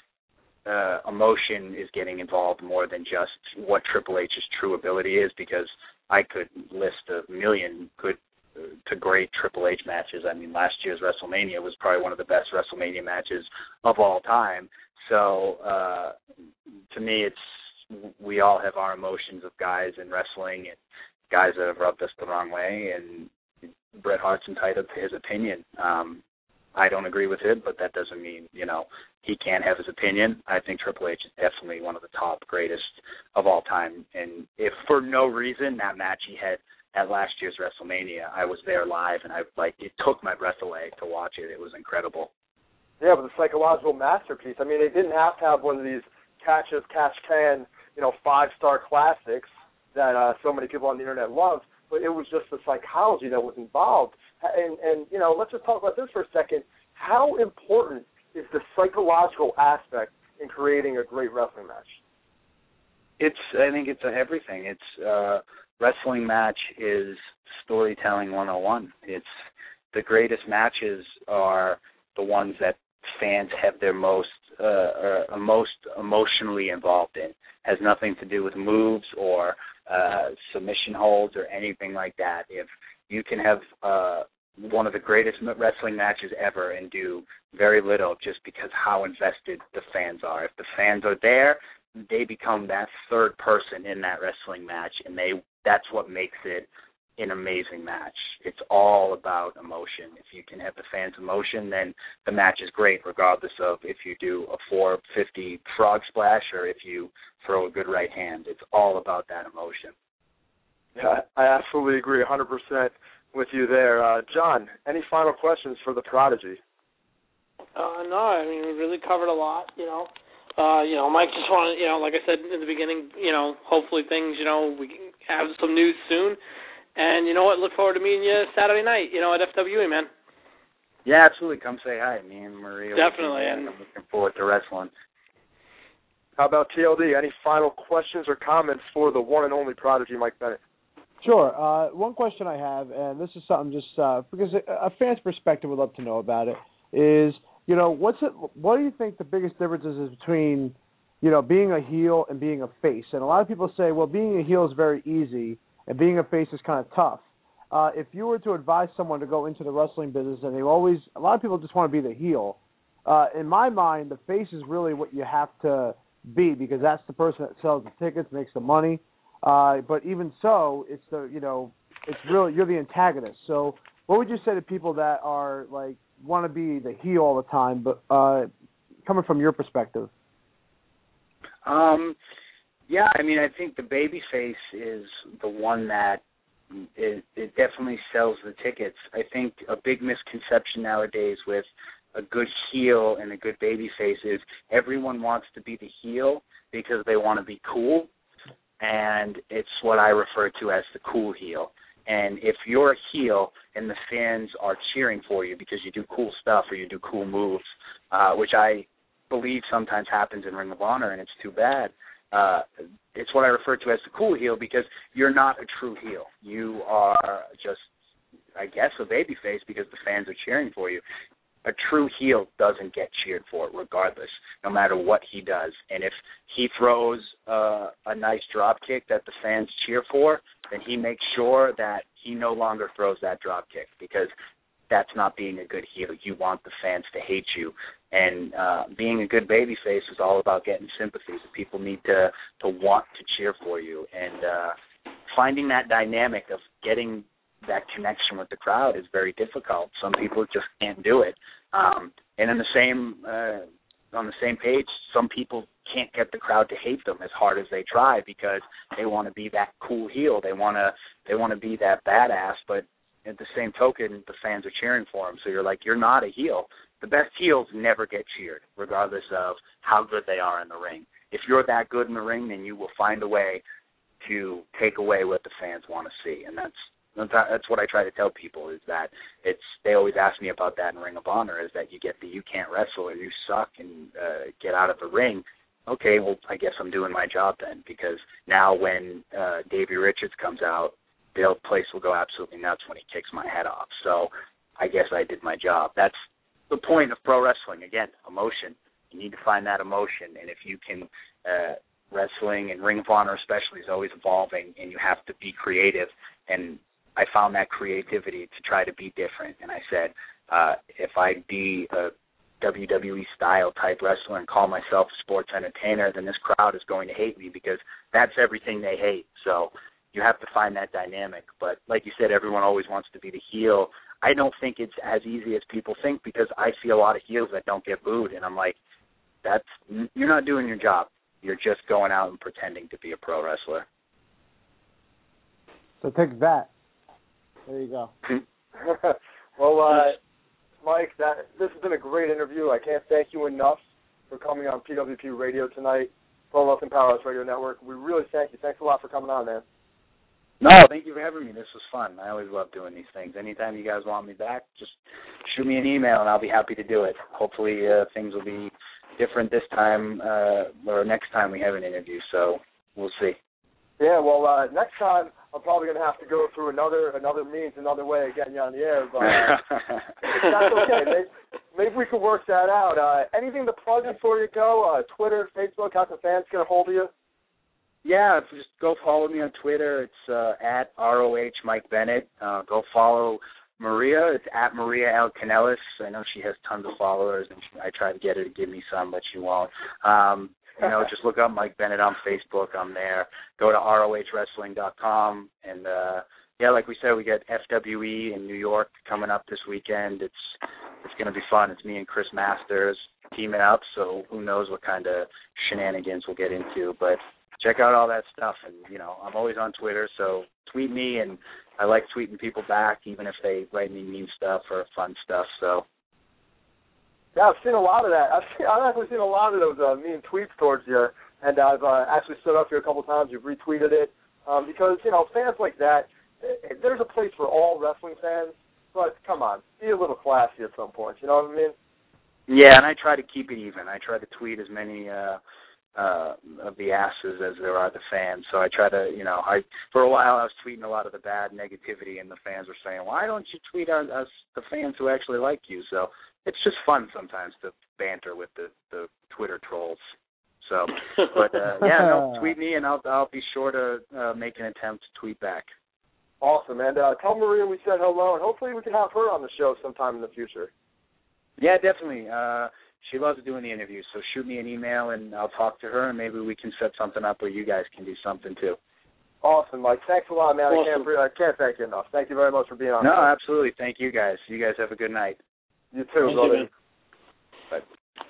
uh, emotion is getting involved more than just what Triple H's true ability is, because I could list a million good to great Triple H matches. I mean, last year's WrestleMania was probably one of the best WrestleMania matches of all time. So uh, to me, it's we all have our emotions of guys in wrestling and guys that have rubbed us the wrong way, and Bret Hart's entitled to his opinion. Um, I don't agree with it, but that doesn't mean, you know, he can't have his opinion. I think Triple H is definitely one of the top greatest of all time. And if for no reason that match he had at last year's WrestleMania, I was there live, and I like it took my breath away to watch it. It was incredible. Yeah, but the psychological masterpiece. I mean, they didn't have to have one of these catch as catch can, you know, five-star classics that uh, so many people on the internet love, but it was just the psychology that was involved. And, and, you know, let's just talk about this for a second. How important is the psychological aspect in creating a great wrestling match? It's, I think it's everything. It's, uh, wrestling match is storytelling one oh one. It's the greatest matches are the ones that fans have their most uh, are most emotionally involved in. Has nothing to do with moves or uh, submission holds or anything like that. If you can have uh, one of the greatest wrestling matches ever and do very little just because how invested the fans are. If the fans are there, they become that third person in that wrestling match, and they that's what makes it an amazing match. It's all about emotion. If you can have the fans' emotion, then the match is great, regardless of if you do a four fifty frog splash or if you throw a good right hand. It's all about that emotion. Yeah, I absolutely agree one hundred percent with you there. Uh, John, any final questions for the Prodigy? Uh, no, I mean, we really covered a lot, you know. Uh, you know, Mike just wanted, you know, like I said in the beginning, you know, hopefully things, you know, we can have some news soon. And you know what? Look forward to meeting you Saturday night, you know, at F W A, man. Yeah, absolutely. Come say hi. Me and Maria. Definitely. And I'm looking forward to wrestling. How about T L D? Any final questions or comments for the one and only Prodigy, Mike Bennett? Sure. Uh, one question I have, and this is something just uh, because a, a fan's perspective would love to know about it, is, you know, what's it? What do you think the biggest differences is between, you know, being a heel and being a face? And a lot of people say, well, being a heel is very easy, and being a face is kind of tough. Uh, if you were to advise someone to go into the wrestling business, and they always, a lot of people just want to be the heel. Uh, in my mind, the face is really what you have to be, because that's the person that sells the tickets, makes the money. Uh, but even so, it's the, you know, it's really, you're the antagonist. So what would you say to people that are like, want to be the heel all the time, but uh, coming from your perspective? Um, yeah, I mean, I think the baby face is the one that it, it definitely sells the tickets. I think a big misconception nowadays with a good heel and a good baby face is everyone wants to be the heel because they want to be cool, and it's what I refer to as the cool heel. And if you're a heel and the fans are cheering for you because you do cool stuff or you do cool moves, uh, which I believe sometimes happens in Ring of Honor, and it's too bad, uh, it's what I refer to as the cool heel, because you're not a true heel. You are just, I guess, a babyface because the fans are cheering for you. A true heel doesn't get cheered for regardless, no matter what he does. And if he throws uh, a nice drop kick that the fans cheer for, then he makes sure that he no longer throws that drop kick, because that's not being a good heel. You want the fans to hate you. And uh, being a good babyface is all about getting sympathy. So people need to, to want to cheer for you. And uh, finding that dynamic of getting that connection with the crowd is very difficult. Some people just can't do it. Um, and in the same uh, on the same page, some people can't get the crowd to hate them as hard as they try because they want to be that cool heel. They want to they want to be that badass, but at the same token, the fans are cheering for them. So you're like, you're not a heel. The best heels never get cheered, regardless of how good they are in the ring. If you're that good in the ring, then you will find a way to take away what the fans want to see. And that's that's what I try to tell people is that it's. They always ask me about that in Ring of Honor is that you get the you can't wrestle or you suck and uh, get out of the ring. Okay, well, I guess I'm doing my job then because now when uh, Davey Richards comes out, the place will go absolutely nuts when he kicks my head off. So I guess I did my job. That's the point of pro wrestling. Again, emotion. You need to find that emotion, and if you can, uh, wrestling and Ring of Honor especially is always evolving, and you have to be creative. And I found that creativity to try to be different. And I said, uh, if I'd be a W W E style type wrestler and call myself a sports entertainer, then this crowd is going to hate me because that's everything they hate. So you have to find that dynamic. But like you said, everyone always wants to be the heel. I don't think it's as easy as people think because I see a lot of heels that don't get booed, and I'm like, that's you're not doing your job. You're just going out and pretending to be a pro wrestler. So take that. There you go. Well, uh, Mike, that this has been a great interview. I can't thank you enough for coming on P W P Radio tonight, Pro Wrestling Powerhouse Radio Network. We really thank you. Thanks a lot for coming on, man. No, thank you for having me. This was fun. I always love doing these things. Anytime you guys want me back, just shoot me an email, and I'll be happy to do it. Hopefully uh, things will be different this time uh, or next time we have an interview, so we'll see. Yeah, well, uh, next time I'm probably going to have to go through another another means, another way of getting you on the air, but uh, that's okay. Maybe, maybe we can work that out. Uh, anything to plug before you go? Uh, Twitter, Facebook, how can fans get a hold of you? Yeah, just go follow me on Twitter. It's uh, at R O H Mike Bennett. Uh, go follow Maria. It's at Maria L. Kanellis. I know she has tons of followers, and she, I try to get her to give me some, but she won't. Um, you know, just look up Mike Bennett on Facebook. I'm there. Go to R O H wrestling dot com. And, uh, yeah, like we said, we got F W E in New York coming up this weekend. It's it's going to be fun. It's me and Chris Masters teaming up, so who knows what kind of shenanigans we'll get into. But check out all that stuff. And, you know, I'm always on Twitter, so tweet me, and I like tweeting people back, even if they write me mean stuff or fun stuff. So, yeah, I've seen a lot of that. I've, seen, I've actually seen a lot of those uh, mean tweets towards you, and I've uh, actually stood up here a couple times. You've retweeted it um, because, you know, fans like that, there's a place for all wrestling fans, but come on, be a little classy at some point. You know what I mean? Yeah, and I try to keep it even. I try to tweet as many uh, uh, of the asses as there are the fans. So I try to, you know, I for a while I was tweeting a lot of the bad negativity, and the fans were saying, why don't you tweet on us, the fans who actually like you? So it's just fun sometimes to banter with the, the Twitter trolls. So, but uh, yeah, no, tweet me, and I'll I'll be sure to uh, make an attempt to tweet back. Awesome, and uh, tell Maria we said hello, and hopefully we can have her on the show sometime in the future. Yeah, definitely. Uh, she loves doing the interviews, so shoot me an email, and I'll talk to her, and maybe we can set something up where you guys can do something too. Awesome, Mike. Thanks a lot, man. Awesome. I can't I can't thank you enough. Thank you very much for being on. No, today. absolutely. Thank you guys. You guys have a good night. You too, Thank brother. you, Bye.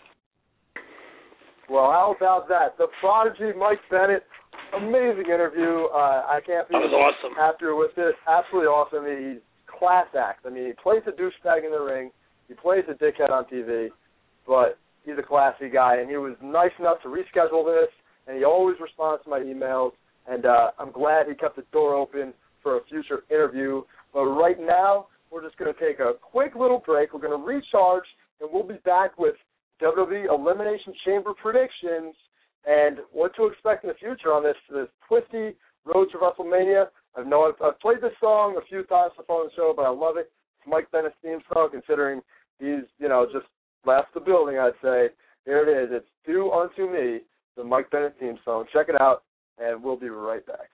Well, how about that? The Prodigy, Mike Bennett. Amazing interview. Uh, I can't be That was awesome. happier with it. Absolutely awesome. He's class act. I mean, he plays a douchebag in the ring. He plays a dickhead on T V, but he's a classy guy, and he was nice enough to reschedule this, and he always responds to my emails, and uh, I'm glad he kept the door open for a future interview. But right now, we're just going to take a quick little break. We're going to recharge, and we'll be back with W W E Elimination Chamber predictions and what to expect in the future on this, this twisty road to WrestleMania. I know I've, I've played this song a few times before on the show, but I love it. It's Mike Bennett's theme song, considering he's, you know, just left the building, I'd say. Here it is. It's Do Unto Me, the Mike Bennett theme song. Check it out, and we'll be right back.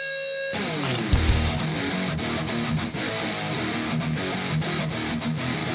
The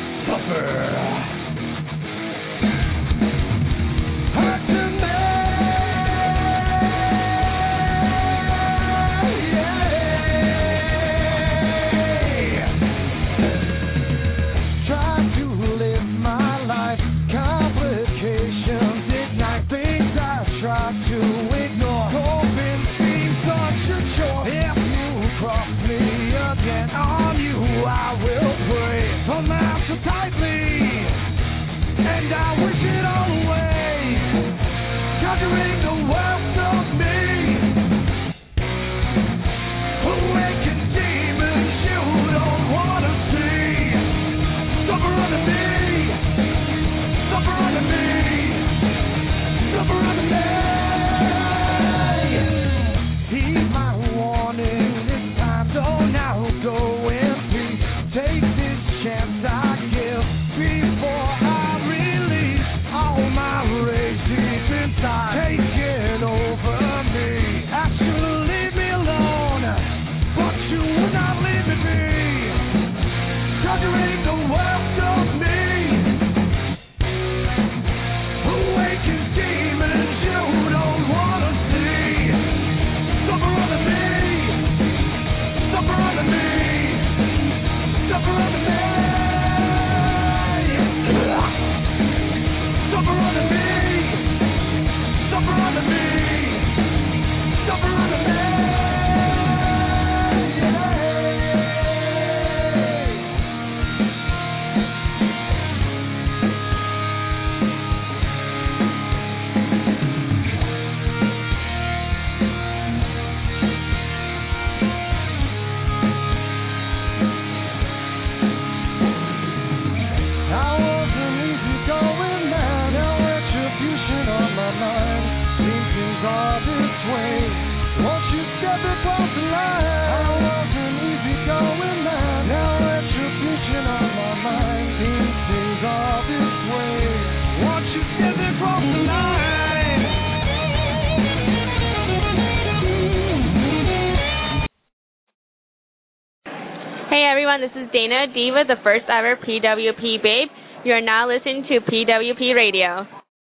This is Dana Diva, the first ever P W P Babe. You are now listening to P W P Radio.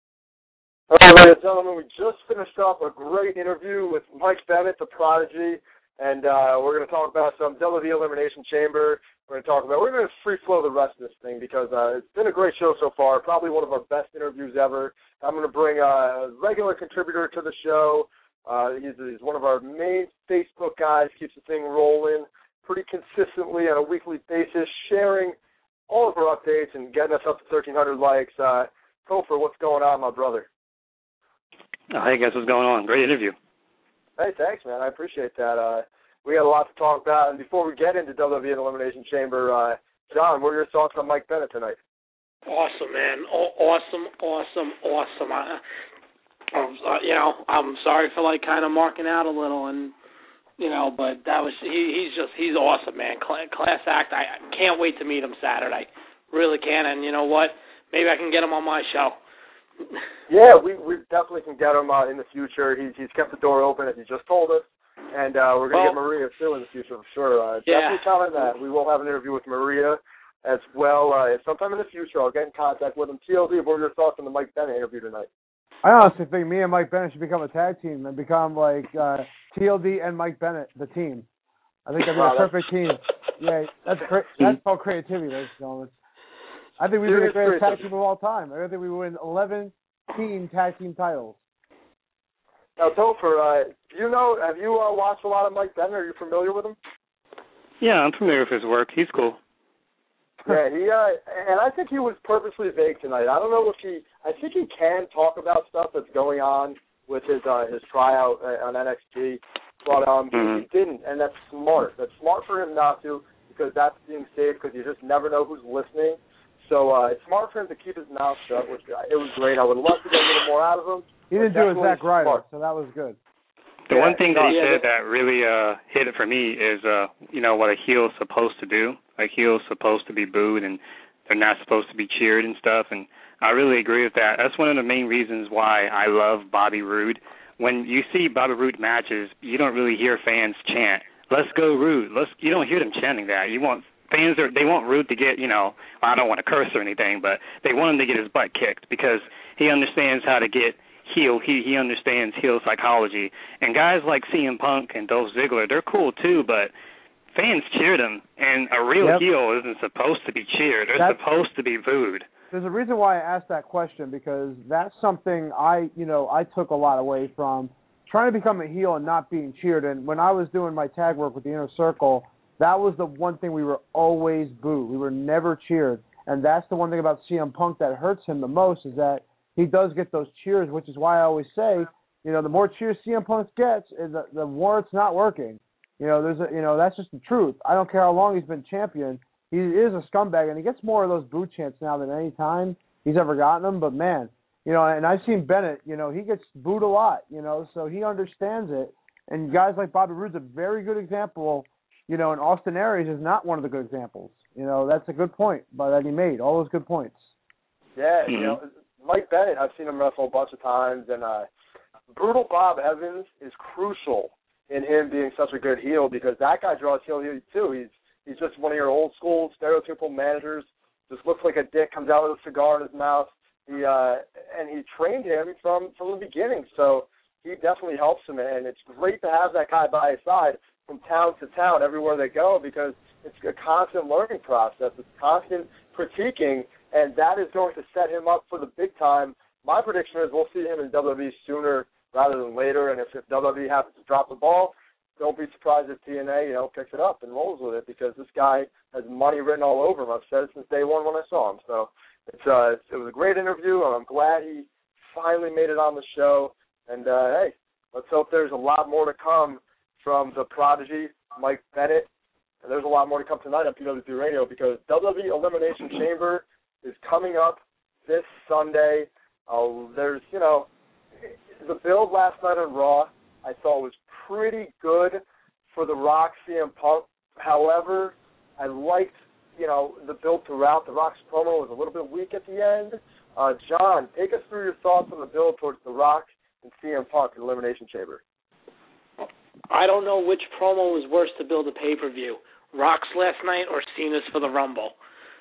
All right, ladies and gentlemen, we just finished up a great interview with Mike Bennett, the Prodigy, and uh, we're going to talk about some W W E Elimination Chamber. We're going to talk about, we're going to free flow the rest of this thing because uh, it's been a great show so far, probably one of our best interviews ever. I'm going to bring a regular contributor to the show. Uh, he's, he's one of our main Facebook guys, keeps the thing rolling pretty consistently on a weekly basis, sharing all of our updates and getting us up to thirteen hundred likes. Uh, Topher, what's going on, my brother? Oh, hey, guys, what's going on? Great interview. Hey, thanks, man. I appreciate that. Uh, we got a lot to talk about. And before we get into W W E and Elimination Chamber, uh, John, what are your thoughts on Mike Bennett tonight? Awesome, man. O- awesome, awesome, awesome. I, I'm, uh, you know, I'm sorry for, like, kind of marking out a little and, you know, but that was he, he's just he's awesome, man. Class, class act. I can't wait to meet him Saturday. Really can. And you know what? Maybe I can get him on my show. Yeah, we we definitely can get him uh, in the future. He's he's kept the door open as he just told us, and uh, we're gonna well, get Maria too in the future for sure. Uh, yeah. Definitely count on that. We will have an interview with Maria as well uh, sometime in the future. I'll get in contact with him. T L D, what are your thoughts on the Mike Bennett interview tonight? I honestly think me and Mike Bennett should become a tag team and become like uh, T L D and Mike Bennett, the team. I think that'd be wow, a perfect team. Yeah, that's cra- that's called creativity, ladies and gentlemen. I think we'd be the greatest tag team of all time. I think we win eleven team tag team titles. Now, Topher, uh, do you know? Have you uh, watched a lot of Mike Bennett? Are you familiar with him? Yeah, I'm familiar with his work. He's cool. Yeah, he uh, and I think he was purposely vague tonight. I don't know if he. I think he can talk about stuff that's going on with his uh, his tryout on N X T, but um, mm-hmm. he didn't, and that's smart. That's smart for him not to, because that's being safe. Because you just never know who's listening. So uh, it's smart for him to keep his mouth shut. Which it was great. I would love to get a little more out of him. He didn't do a Zack Ryder, so that was good. The yeah, one thing that he yeah, said that really uh, hit it for me is, uh, you know, what a heel is supposed to do. A heel is supposed to be booed, and they're not supposed to be cheered and stuff. And I really agree with that. That's one of the main reasons why I love Bobby Roode. When you see Bobby Roode matches, you don't really hear fans chant, "Let's go Roode." Let's. You don't hear them chanting that. You want fans are they want Roode to get, you know, I don't want to curse or anything, but they want him to get his butt kicked because he understands how to get heel. He he understands heel psychology. And guys like C M Punk and Dolph Ziggler, they're cool too, but fans cheered him, and a real yep. heel isn't supposed to be cheered. They're that's, supposed to be booed. There's a reason why I asked that question, because that's something I, you know, I took a lot away from trying to become a heel and not being cheered. And when I was doing my tag work with the Inner Circle, that was the one thing we were always booed. We were never cheered. And that's the one thing about C M Punk that hurts him the most, is that he does get those cheers, which is why I always say, you know, the more cheers C M Punk gets, the, the more it's not working. You know, there's a, you know, that's just the truth. I don't care how long he's been champion. He is a scumbag, and he gets more of those boo chants now than any time he's ever gotten them. But, man, you know, and I've seen Bennett, you know, he gets booed a lot, you know, so he understands it. And guys like Bobby Roode's a very good example, you know, and Austin Aries is not one of the good examples. You know, that's a good point by that he made, all those good points. Yeah, you know, Mike Bennett, I've seen him wrestle a bunch of times, and uh, Brutal Bob Evans is crucial in him being such a good heel, because that guy draws heel heat too. He's he's just one of your old school stereotypical managers. Just looks like a dick, comes out with a cigar in his mouth. He uh, and he trained him from from the beginning, so he definitely helps him. And it's great to have that guy by his side from town to town, everywhere they go, because it's a constant learning process. It's constant critiquing, and that is going to set him up for the big time. My prediction is we'll see him in W W E sooner rather than later, and if, if W W E happens to drop the ball, don't be surprised if T N A, you know, picks it up and rolls with it, because this guy has money written all over him. I've said it since day one when I saw him. So it's uh, it was a great interview, and I'm glad he finally made it on the show. And, uh, hey, let's hope there's a lot more to come from the prodigy, Mike Bennett. And there's a lot more to come tonight on P W P Radio, because W W E Elimination Chamber is coming up this Sunday. Uh, there's, you know, the build last night on Raw I thought was pretty good for The Rock, C M Punk. However, I liked, you know, the build throughout. The Rock's promo was a little bit weak at the end. Uh, John, take us through your thoughts on the build towards The Rock and C M Punk in Elimination Chamber. I don't know which promo was worse to build a pay-per-view, Rock's last night or Cena's for the Rumble.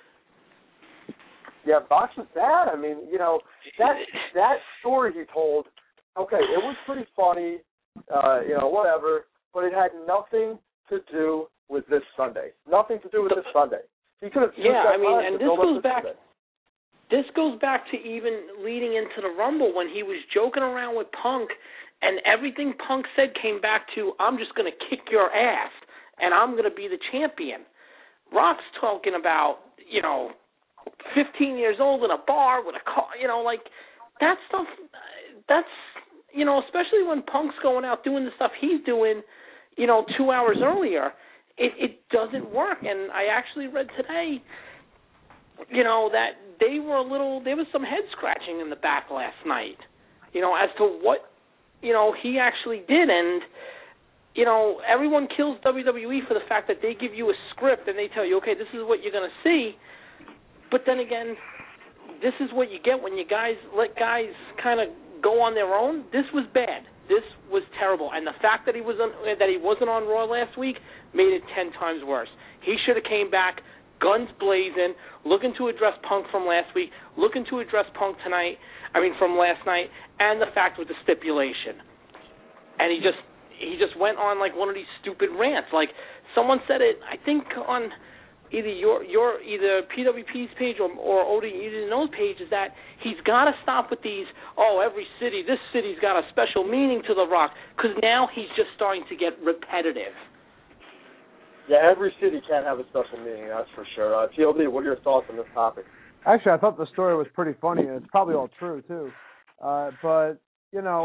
Yeah, Box was bad. I mean, you know, that that story he told, okay, it was pretty funny, uh, you know, whatever, but it had nothing to do with this Sunday. Nothing to do with this Sunday. He could have Yeah, I mean, and this goes back Sunday. This goes back to even leading into the Rumble when he was joking around with Punk, and everything Punk said came back to, I'm just going to kick your ass, and I'm going to be the champion. Rock's talking about, you know, fifteen years old in a bar with a car, you know, like, that stuff, that's, you know, especially when Punk's going out doing the stuff he's doing, you know, two hours earlier, it, it doesn't work. And I actually read today, you know, that they were a little, there was some head scratching in the back last night, you know, as to what, you know, he actually did. And, you know, everyone kills W W E for the fact that they give you a script and they tell you, okay, this is what you're going to see. But then again, this is what you get when you guys let guys kind of go on their own. This was bad. This was terrible. And the fact that he was on, that he wasn't on Raw last week made it ten times worse. He should have came back, guns blazing, looking to address Punk from last week, looking to address Punk tonight, I mean from last night, and the fact with the stipulation. And he just he just went on like one of these stupid rants. Like someone said it, I think on either your your either P W P's page or or O D No's page, is that he's got to stop with these, oh, every city, this city's got a special meaning to The Rock, because now he's just starting to get repetitive. Yeah, every city can't have a special meaning, that's for sure. Uh, T L D, what are your thoughts on this topic? Actually, I thought the story was pretty funny, and it's probably all true, too. Uh, but, you know,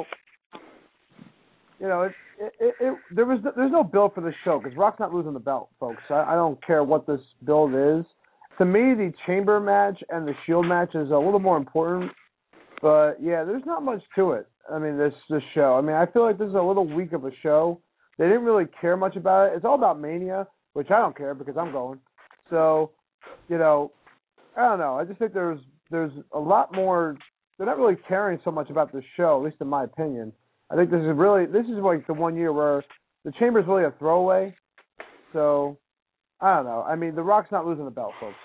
you know, it, it, it, it, there was there's no build for this show, because Rock's not losing the belt, folks. I, I don't care what this build is. To me, the Chamber match and the Shield match is a little more important. But, yeah, there's not much to it, I mean, this, this show. I mean, I feel like this is a little weak of a show. They didn't really care much about it. It's all about Mania, which I don't care because I'm going. So, you know, I don't know. I just think there's there's a lot more. They're not really caring so much about this show, at least in my opinion. I think this is really, this is like the one year where the Chamber's really a throwaway. So, I don't know. I mean, The Rock's not losing the belt, folks.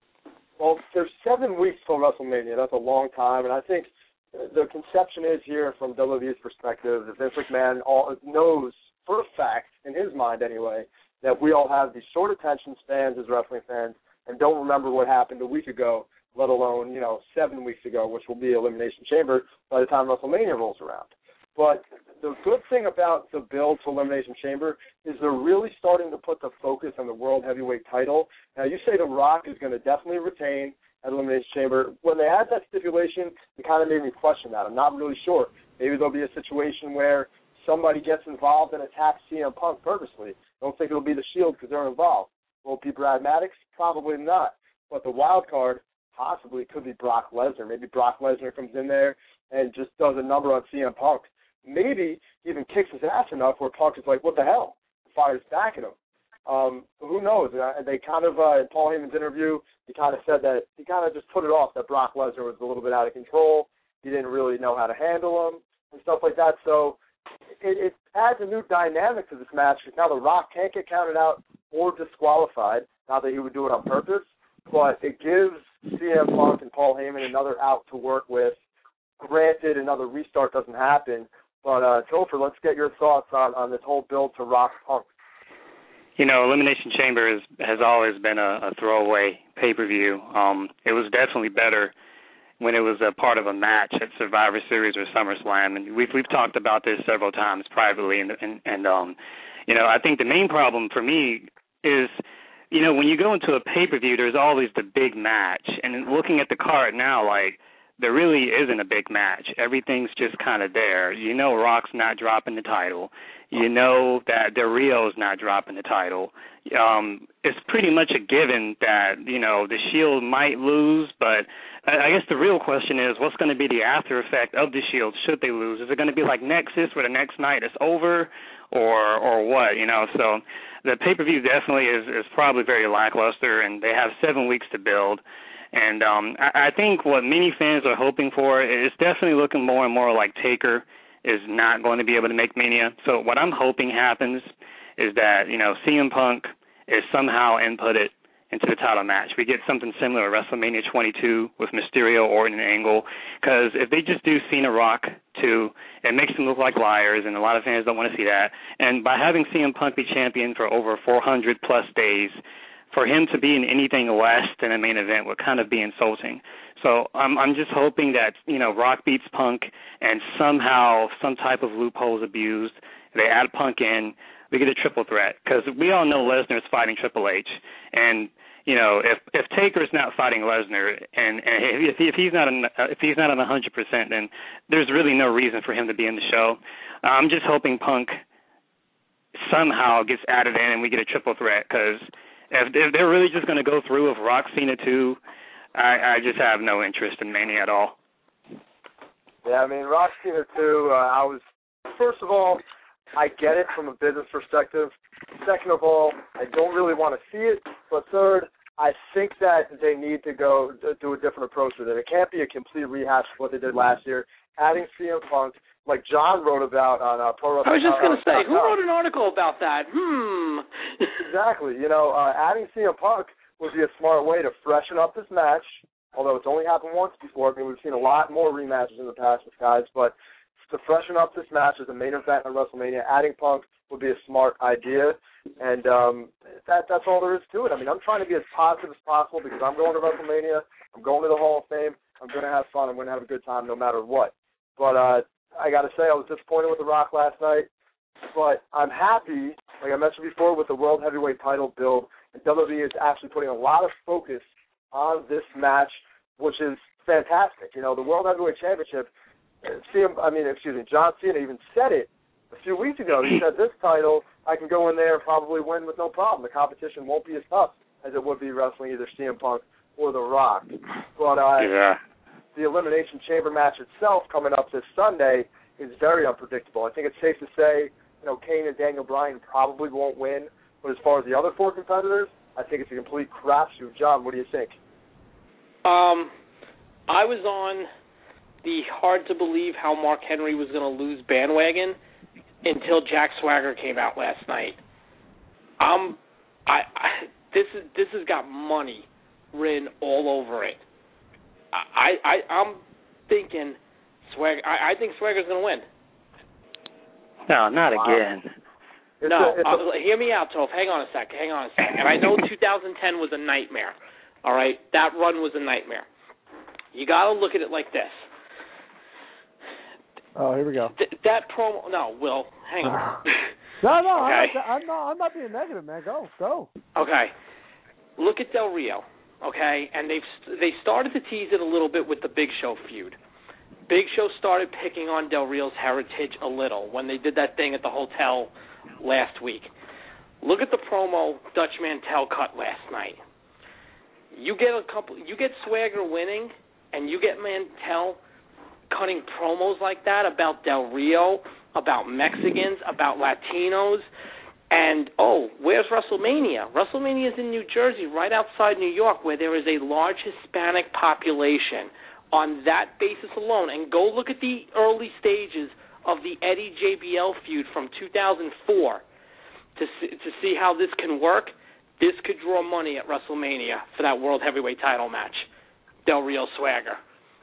Well, there's seven weeks till WrestleMania. That's a long time, and I think the conception is here from W W E's perspective that Vince McMahon all, knows for a fact, in his mind anyway, that we all have these short attention spans as wrestling fans and don't remember what happened a week ago, let alone, you know, seven weeks ago, which will be Elimination Chamber by the time WrestleMania rolls around. But the good thing about the build to Elimination Chamber is they're really starting to put the focus on the World Heavyweight title. Now, you say The Rock is going to definitely retain at Elimination Chamber. When they had that stipulation, it kind of made me question that. I'm not really sure. Maybe there'll be a situation where somebody gets involved and attacks C M Punk purposely. I don't think it'll be the Shield because they're involved. Will it be Brad Maddox? Probably not. But the wild card possibly could be Brock Lesnar. Maybe Brock Lesnar comes in there and just does a number on C M Punk. Maybe even kicks his ass enough where Punk is like, what the hell? Fires back at him. Um, who knows? And they kind of, uh, in Paul Heyman's interview, he kind of said that he kind of just put it off that Brock Lesnar was a little bit out of control. He didn't really know how to handle him and stuff like that. So it, it adds a new dynamic to this match because now The Rock can't get counted out or disqualified. Not that he would do it on purpose, but it gives C M Punk and Paul Heyman another out to work with. Granted, another restart doesn't happen. But, uh, Topher, let's get your thoughts on, on this whole build to Rock Punk. You know, Elimination Chamber is, has always been a, a throwaway pay-per-view. Um, it was definitely better when it was a part of a match at Survivor Series or SummerSlam, and we've we've talked about this several times privately. And and, and um, you know, I think the main problem for me is, you know, when you go into a pay-per-view, there's always the big match, and looking at the card now, like, there really isn't a big match. Everything's just kind of there. You know Rock's not dropping the title. You know that Del Rio's not dropping the title. Um, it's pretty much a given that, you know, the Shield might lose, but I guess the real question is what's going to be the after effect of the Shield should they lose? Is it going to be like Nexus where the next night it's over or or what, you know? So the pay-per-view definitely is, is probably very lackluster, and they have seven weeks to build. And um, I, I think what many fans are hoping for is definitely looking more and more like Taker is not going to be able to make Mania. So what I'm hoping happens is that, you know, C M Punk is somehow inputted into the title match. We get something similar at WrestleMania twenty-two with Mysterio, Orton, and Angle. Because if they just do Cena Rock two, it makes them look like liars, and a lot of fans don't want to see that. And by having C M Punk be champion for over four hundred plus days, for him to be in anything less than a main event would kind of be insulting. So I'm I'm just hoping that, you know, Rock beats Punk and somehow some type of loophole is abused. They add Punk in, we get a triple threat, because we all know Lesnar's fighting Triple H. And, you know, if if Taker's not fighting Lesnar and, and if, if he's not an, if he's not on one hundred percent, then there's really no reason for him to be in the show. I'm just hoping Punk somehow gets added in and we get a triple threat, because If, if they're really just going to go through with Rock Cena two, I, I just have no interest in Mania at all. Yeah, I mean, Rock Cena two, uh, I was, first of all, I get it from a business perspective. Second of all, I don't really want to see it. But third, I think that they need to go do a different approach with it. It can't be a complete rehash of what they did last year. Adding C M Punk, like John wrote about on uh, Pro Wrestling. I was just going to say, who wrote an article about that? Hmm. Exactly. You know, uh, adding C M Punk would be a smart way to freshen up this match, although it's only happened once before. I mean, we've seen a lot more rematches in the past with guys, but to freshen up this match as a main event at WrestleMania, adding Punk would be a smart idea, and um, that that's all there is to it. I mean, I'm trying to be as positive as possible because I'm going to WrestleMania, I'm going to the Hall of Fame, I'm going to have fun, I'm going to have a good time no matter what. But uh, I got to say, I was disappointed with The Rock last night, but I'm happy, like I mentioned before, with the World Heavyweight title build, and W W E is actually putting a lot of focus on this match, which is fantastic. You know, the World Heavyweight Championship, C M, I mean, excuse me, John Cena even said it a few weeks ago. He said, this title, I can go in there and probably win with no problem. The competition won't be as tough as it would be wrestling either C M Punk or The Rock. But uh, yeah. the Elimination Chamber match itself coming up this Sunday is very unpredictable. I think it's safe to say, you know, Kane and Daniel Bryan probably won't win. But as far as the other four competitors, I think it's a complete crapshoot. John, what do you think? Um, I was on the hard to believe how Mark Henry was going to lose bandwagon until Jack Swagger came out last night. Um, I, I this is this has got money written all over it. I, I I'm thinking Swagger. I, I think Swagger's going to win. No, not wow. again. No, a, a, uh, hear me out, Toph. Hang on a sec. Hang on a sec. And I know two thousand ten was a nightmare. All right, that run was a nightmare. You got to look at it like this. Oh, here we go. Th- that promo. No, Will, hang on. no, no, okay. I'm, not, I'm not. I'm not being negative, man. Go, go. Okay. Look at Del Rio. Okay, and they've they started to tease it a little bit with the Big Show feud. Big Show started picking on Del Rio's heritage a little when they did that thing at the hotel last week. Look at the promo Dutch Mantel cut last night. You get a couple. You get Swagger winning, and you get Mantel cutting promos like that about Del Rio, about Mexicans, about Latinos, and, oh, where's WrestleMania? WrestleMania is in New Jersey, right outside New York, where there is a large Hispanic population. On that basis alone, and go look at the early stages of the Eddie J B L feud from two thousand four to see, to see how this can work. This could draw money at WrestleMania for that World Heavyweight title match. Del Rio Swagger.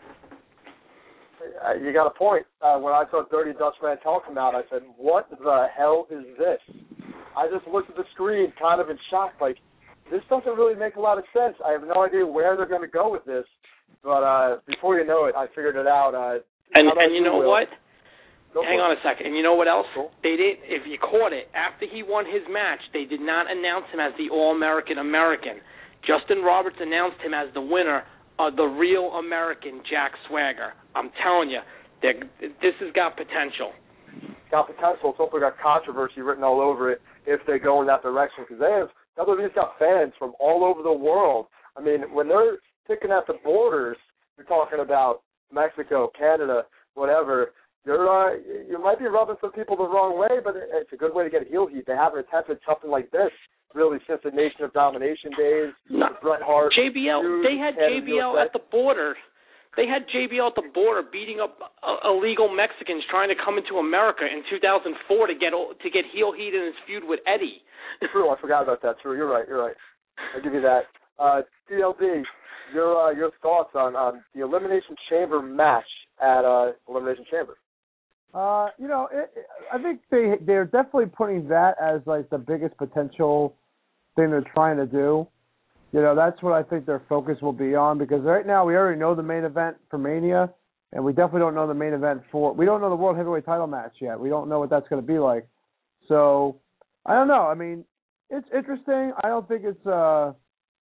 You got a point. Uh, when I saw Dirty Dutch Mantel come out, I said, what the hell is this? I just looked at the screen kind of in shock, like, this doesn't really make a lot of sense. I have no idea where they're going to go with this. But uh, before you know it, I figured it out. Uh, and and you know Will? what? Go Hang on a second. And you know what else? Cool. They did. If you caught it, after he won his match, they did not announce him as the All-American American. Justin Roberts announced him as the winner of the Real American Jack Swagger. I'm telling you, this has got potential. Got potential. It's also got controversy written all over it if they go in that direction, because they have W W E's got fans from all over the world. I mean, when they're picking at the borders, you're talking about Mexico, Canada, whatever. You're, uh, you might be rubbing some people the wrong way, but it's a good way to get heel heat. They haven't attempted something like this really since the Nation of Domination days. No, Bret Hart. J B L. They had J B L at the border. They had J B L at the border beating up uh, illegal Mexicans trying to come into America in two thousand four to get to get heel heat in his feud with Eddie. True, I forgot about that. True, you're right. You're right. I'll give you that. Uh, T L D. Your uh, your thoughts on, on the Elimination Chamber match at uh, Elimination Chamber? Uh, you know, it, it, I think they they're definitely putting that as like the biggest potential thing they're trying to do. You know, that's what I think their focus will be on, because right now we already know the main event for Mania, and we definitely don't know the main event for. We don't know the World Heavyweight Title match yet. We don't know what that's going to be like. So I don't know. I mean, it's interesting. I don't think it's. Uh,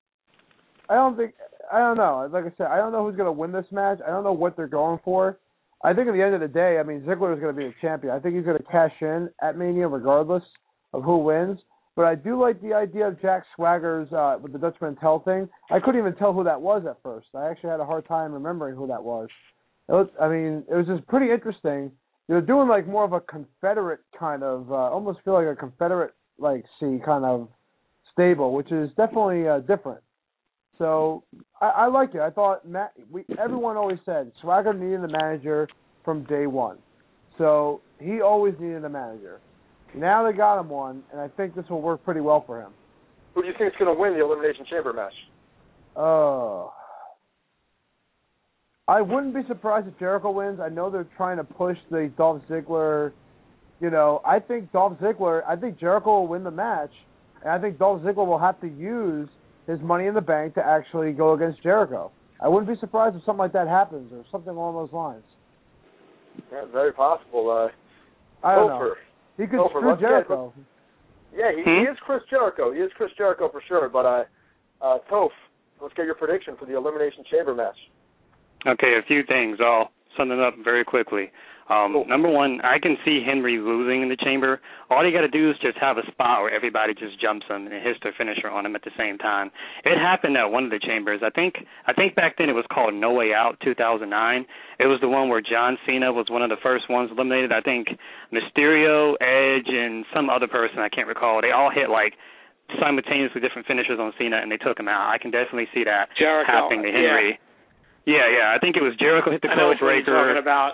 I don't think. I don't know. Like I said, I don't know who's going to win this match. I don't know what they're going for. I think at the end of the day, I mean, Ziggler is going to be the champion. I think he's going to cash in at Mania regardless of who wins. But I do like the idea of Jack Swagger's, uh, with the Dutch Mantel thing. I couldn't even tell who that was at first. I actually had a hard time remembering who that was. It was I mean, it was just pretty interesting. They're doing like more of a Confederate kind of, uh, almost feel like a Confederate, like, see, kind of stable, which is definitely uh, different. So I, I like it. I thought Matt, we, everyone always said Swagger needed a manager from day one. So he always needed a manager. Now they got him one, and I think this will work pretty well for him. Who do you think is going to win the Elimination Chamber match? Oh. I wouldn't be surprised if Jericho wins. I know they're trying to push the Dolph Ziggler. You know, I think Dolph Ziggler, I think Jericho will win the match, and I think Dolph Ziggler will have to use his Money in the Bank to actually go against Jericho. I wouldn't be surprised if something like that happens or something along those lines. Yeah, very possible. Uh, I don't Topher. know. He could Topher, screw Jericho. Get, yeah, he, hmm? he is Chris Jericho. He is Chris Jericho for sure. But, uh, uh, Toph, let's get your prediction for the Elimination Chamber match. Okay, a few things. I'll sum it up very quickly. Um, cool. Number one, I can see Henry losing in the chamber. All you got to do is just have a spot where everybody just jumps him and hits their finisher on him at the same time. It happened at one of the chambers. I think I think back then it was called No Way Out two thousand nine. It was the one where John Cena was one of the first ones eliminated. I think Mysterio, Edge, and some other person, I can't recall, they all hit like simultaneously different finishers on Cena, and they took him out. I can definitely see that Jericho, happening to Henry. Yeah. Yeah, yeah. I think it was Jericho hit the I know code breaker. what you're talking about.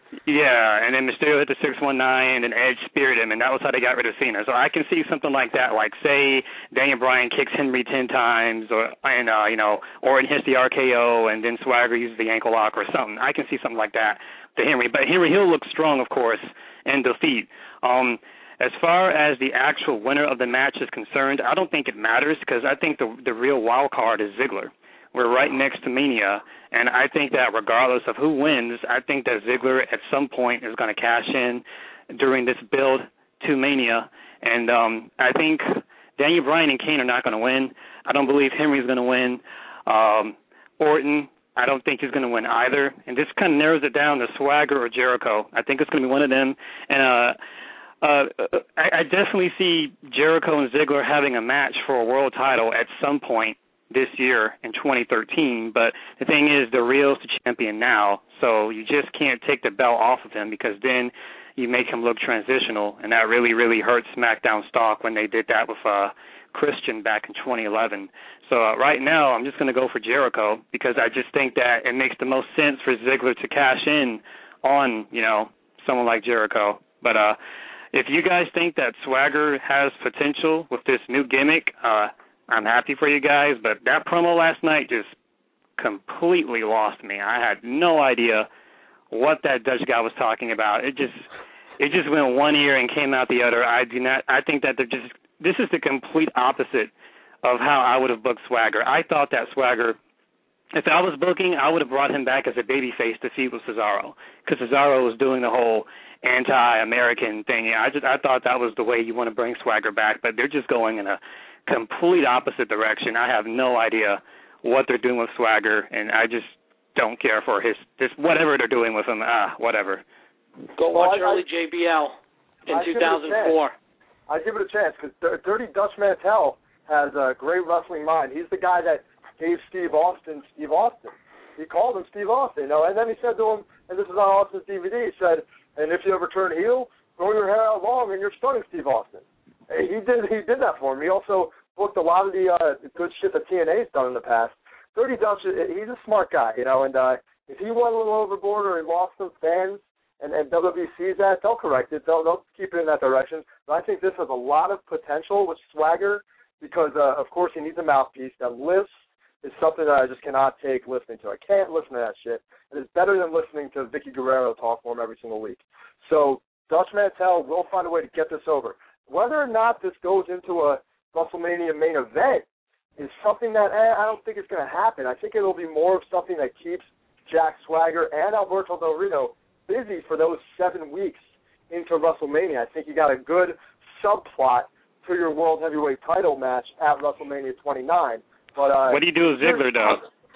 Yeah, and then Mysterio hit the six one nine, and then Edge speared him, and that was how they got rid of Cena. So I can see something like that, like say Daniel Bryan kicks Henry ten times, or and uh, you know, Orton hits the R K O, and then Swagger uses the ankle lock or something. I can see something like that to Henry, but Henry Hill looks strong, of course, in defeat. Um, as far as the actual winner of the match is concerned, I don't think it matters because I think the the real wild card is Ziggler. We're right next to Mania, and I think that regardless of who wins, I think that Ziggler at some point is going to cash in during this build to Mania. And um, I think Daniel Bryan and Kane are not going to win. I don't believe Henry's going to win. Um, Orton, I don't think he's going to win either. And this kind of narrows it down to Swagger or Jericho. I think it's going to be one of them. And uh, uh, I, I definitely see Jericho and Ziggler having a match for a world title at some point this year in twenty thirteen, but the thing is, the Real's the champion now, so you just can't take the belt off of him because then you make him look transitional, and that really, really hurt SmackDown stock when they did that with uh, Christian back in twenty eleven. So uh, right now, I'm just going to go for Jericho because I just think that it makes the most sense for Ziggler to cash in on, you know, someone like Jericho. But uh, if you guys think that Swagger has potential with this new gimmick, uh, I'm happy for you guys, but that promo last night just completely lost me. I had no idea what that Dutch guy was talking about. It just it just went one ear and came out the other. I do not I think that they're just this is the complete opposite of how I would have booked Swagger. I thought that Swagger, if I was booking, I would have brought him back as a babyface to feud with Cesaro because Cesaro was doing the whole anti-American thing. I just I thought that was the way you want to bring Swagger back, but they're just going in a complete opposite direction. I have no idea what they're doing with Swagger, and I just don't care for his this whatever they're doing with him. Ah, whatever. Go well, watch I, early J B L in I two thousand four. I give it a chance because Dirty Dutch Mantel has a great wrestling mind. He's the guy that gave Steve Austin Steve Austin. He called him Steve Austin, you know, and then he said to him, and this is on Austin's D V D, he said, and if you ever turn heel, grow your hair out long and you're stunning Steve Austin. He did he did that for him. He also booked a lot of the uh, good shit that T N A's done in the past. Dirty Dutch, he's a smart guy, you know, and uh, if he went a little overboard or he lost some fans and, and W W E sees that, they'll correct it. They'll, they'll keep it in that direction. But I think this has a lot of potential with Swagger because, uh, of course, he needs a mouthpiece. That lifts is something that I just cannot take listening to. I can't listen to that shit. It is better than listening to Vicky Guerrero talk for him every single week. So Dutch Mantel will find a way to get this over. Whether or not this goes into a WrestleMania main event is something that eh, I don't think is going to happen. I think it'll be more of something that keeps Jack Swagger and Alberto Del Rio busy for those seven weeks into WrestleMania. I think you got a good subplot to your World Heavyweight title match at WrestleMania twenty-nine. But uh, what do you do with Ziggler, though?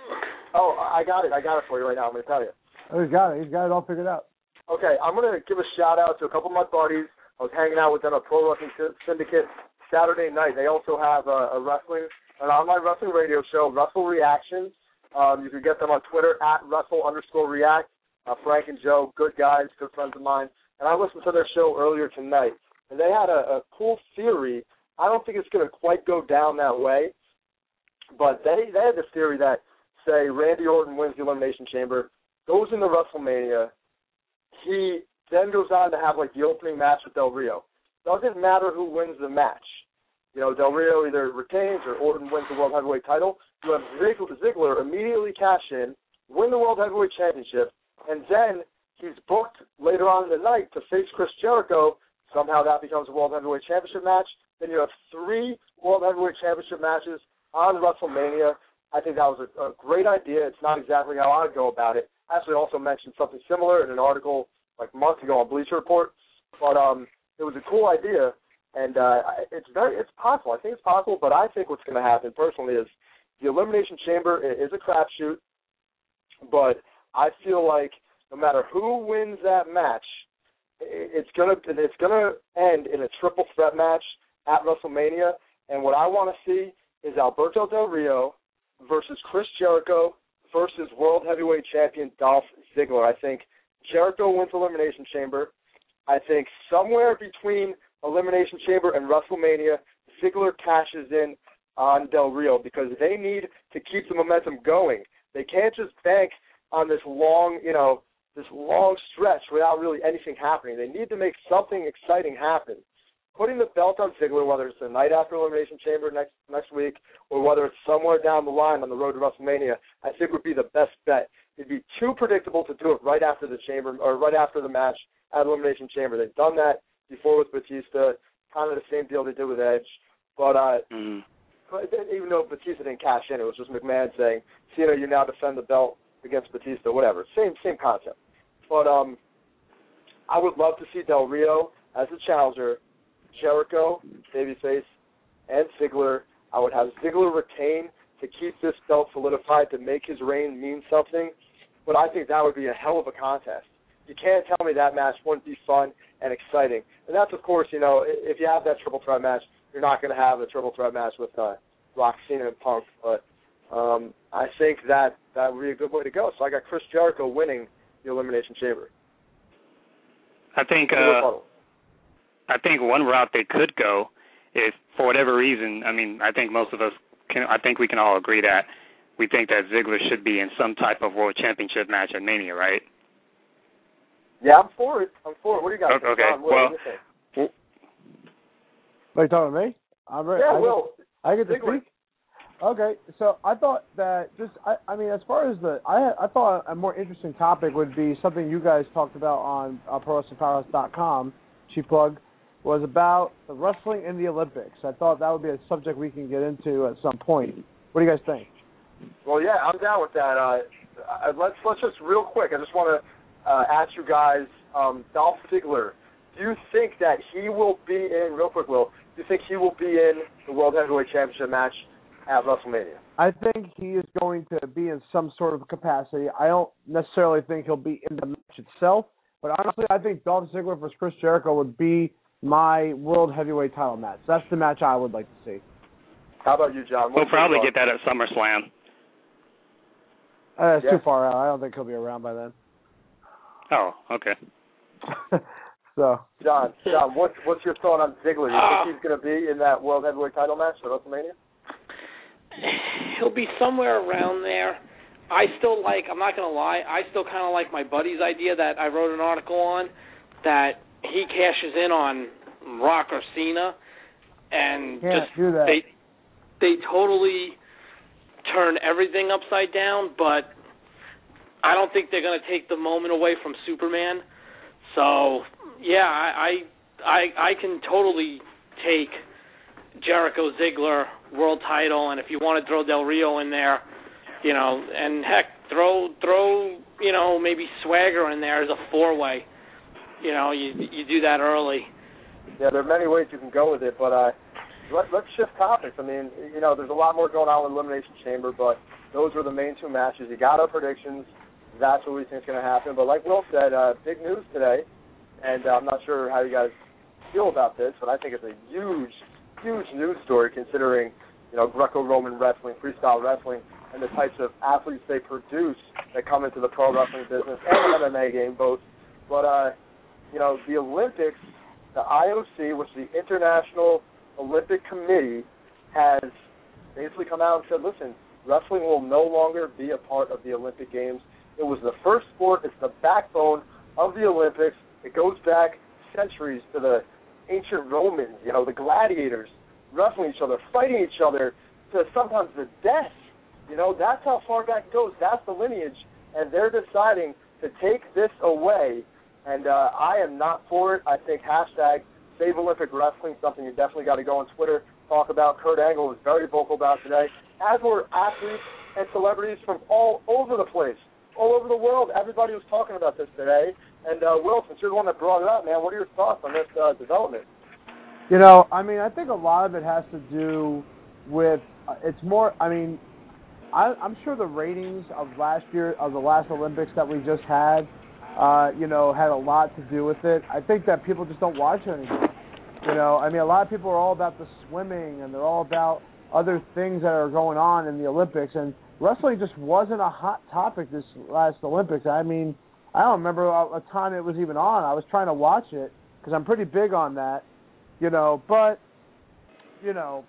Oh, I got it. I got it for you right now. I'm going to tell you. Oh, he's got it. He's got it all figured out. Okay, I'm going to give a shout-out to a couple of my buddies. I was hanging out with them at Pro Wrestling Syndicate Saturday night. They also have a, a wrestling, an online wrestling radio show, Wrestle Reactions. Um, you can get them on Twitter, at Wrestle underscore React. Uh, Frank and Joe, good guys, good friends of mine. And I listened to their show earlier tonight. And they had a, a cool theory. I don't think it's going to quite go down that way. But they, they had this theory that, say, Randy Orton wins the Elimination Chamber, goes into WrestleMania. He then goes on to have, like, the opening match with Del Rio. Doesn't matter who wins the match. You know, Del Rio either retains or Orton wins the World Heavyweight title. You have Ziggler immediately cash in, win the World Heavyweight Championship, and then he's booked later on in the night to face Chris Jericho. Somehow that becomes a World Heavyweight Championship match. Then you have three World Heavyweight Championship matches on WrestleMania. I think that was a, a great idea. It's not exactly how I would go about it. I actually also mentioned something similar in an article like months ago on Bleacher Report. But um, it was a cool idea, and uh, it's very it's possible. I think it's possible, but I think what's going to happen personally is the Elimination Chamber is a crapshoot, but I feel like no matter who wins that match, it's gonna it's gonna end in a triple threat match at WrestleMania. And what I want to see is Alberto Del Rio versus Chris Jericho versus World Heavyweight Champion Dolph Ziggler. I think Jericho wins Elimination Chamber. I think somewhere between Elimination Chamber and WrestleMania, Ziggler cashes in on Del Rio because they need to keep the momentum going. They can't just bank on this long, you know, this long stretch without really anything happening. They need to make something exciting happen. Putting the belt on Ziggler, whether it's the night after Elimination Chamber next next week or whether it's somewhere down the line on the road to WrestleMania, I think would be the best bet. It'd be too predictable to do it right after the chamber or right after the match at Elimination Chamber. They've done that before with Batista, kind of the same deal they did with Edge. But uh, mm-hmm. but even though Batista didn't cash in, it was just McMahon saying, Cena, you now defend the belt against Batista, whatever. Same same concept. But um, I would love to see Del Rio as a challenger. Jericho, babyface, and Ziggler. I would have Ziggler retain to keep this belt solidified, to make his reign mean something. But I think that would be a hell of a contest. You can't tell me that match wouldn't be fun and exciting. And that's, of course, you know, if you have that triple threat match, you're not going to have a triple threat match with uh, Rock, Cena, and Punk. But um, I think that that would be a good way to go. So I got Chris Jericho winning the Elimination Chamber. I think... Uh... I think one route they could go is, for whatever reason, I mean, I think most of us can, I think we can all agree that we think that Ziggler should be in some type of world championship match at Mania, right? Yeah, I'm for it. I'm for it. What do you got? Okay, okay. John, what well, do you think? Are you talking to me? I'm ready. Yeah, I Will. Get, I get to Ziggler. speak? Okay, so I thought that just, I, I mean, as far as the, I I thought a more interesting topic would be something you guys talked about on uh, Pro Wrestling Powerhouse dot com, cheap plug, was about the wrestling in the Olympics. I thought that would be a subject we can get into at some point. What do you guys think? Well, yeah, I'm down with that. Uh, let's let's just real quick. I just want to uh, ask you guys, um, Dolph Ziggler. Do you think that he will be in? Real quick, Will. Do you think he will be in the World Heavyweight Championship match at WrestleMania? I think he is going to be in some sort of capacity. I don't necessarily think he'll be in the match itself, but honestly, I think Dolph Ziggler versus Chris Jericho would be my World Heavyweight title match. That's the match I would like to see. How about you, John? What's we'll probably get that at SummerSlam. Uh, it's yeah. too far out. I don't think he'll be around by then. Oh, okay. so, John, John, what's what's your thought on Ziggler? You uh, think he's going to be in that World Heavyweight title match at WrestleMania? He'll be somewhere around there. I still like. I'm not going to lie. I still kind of like my buddy's idea that I wrote an article on, that he cashes in on Rock or Cena, and Can't just do that. they they totally turn everything upside down. But I don't think they're going to take the moment away from Superman. So yeah, I I I can totally take Jericho Ziggler world title, and if you want to throw Del Rio in there, you know, and heck, throw throw you know maybe Swagger in there as a four way. You know, you you do that early. Yeah, there are many ways you can go with it, but uh, let, let's shift topics. I mean, you know, there's a lot more going on with Elimination Chamber, but those were the main two matches. You got our predictions. That's what we think is going to happen. But like Will said, uh, big news today, and uh, I'm not sure how you guys feel about this, but I think it's a huge, huge news story considering, you know, Greco-Roman wrestling, freestyle wrestling, and the types of athletes they produce that come into the pro wrestling business and the M M A game both. But, uh, you know, the Olympics, the I O C, which is the International Olympic Committee, has basically come out and said, listen, wrestling will no longer be a part of the Olympic Games. It was the first sport. It's the backbone of the Olympics. It goes back centuries to the ancient Romans, you know, the gladiators wrestling each other, fighting each other to sometimes the death. You know, that's how far back it goes. That's the lineage. And they're deciding to take this away. And uh, I am not for it. I think hashtag Save Olympic Wrestling, something you definitely got to go on Twitter, talk about. Kurt Angle was very vocal about today, as were athletes and celebrities from all over the place, all over the world. Everybody was talking about this today. And, uh, Will, since you're the one that brought it up, man, what are your thoughts on this uh, development? You know, I mean, I think a lot of it has to do with, uh, it's more, I mean, I, I'm sure the ratings of last year, of the last Olympics that we just had, Uh, you know, had a lot to do with it. I think that people just don't watch it anymore. You know, I mean, a lot of people are all about the swimming and they're all about other things that are going on in the Olympics, and wrestling just wasn't a hot topic this last Olympics. I mean, I don't remember a time it was even on. I was trying to watch it because I'm pretty big on that, you know, but, you know,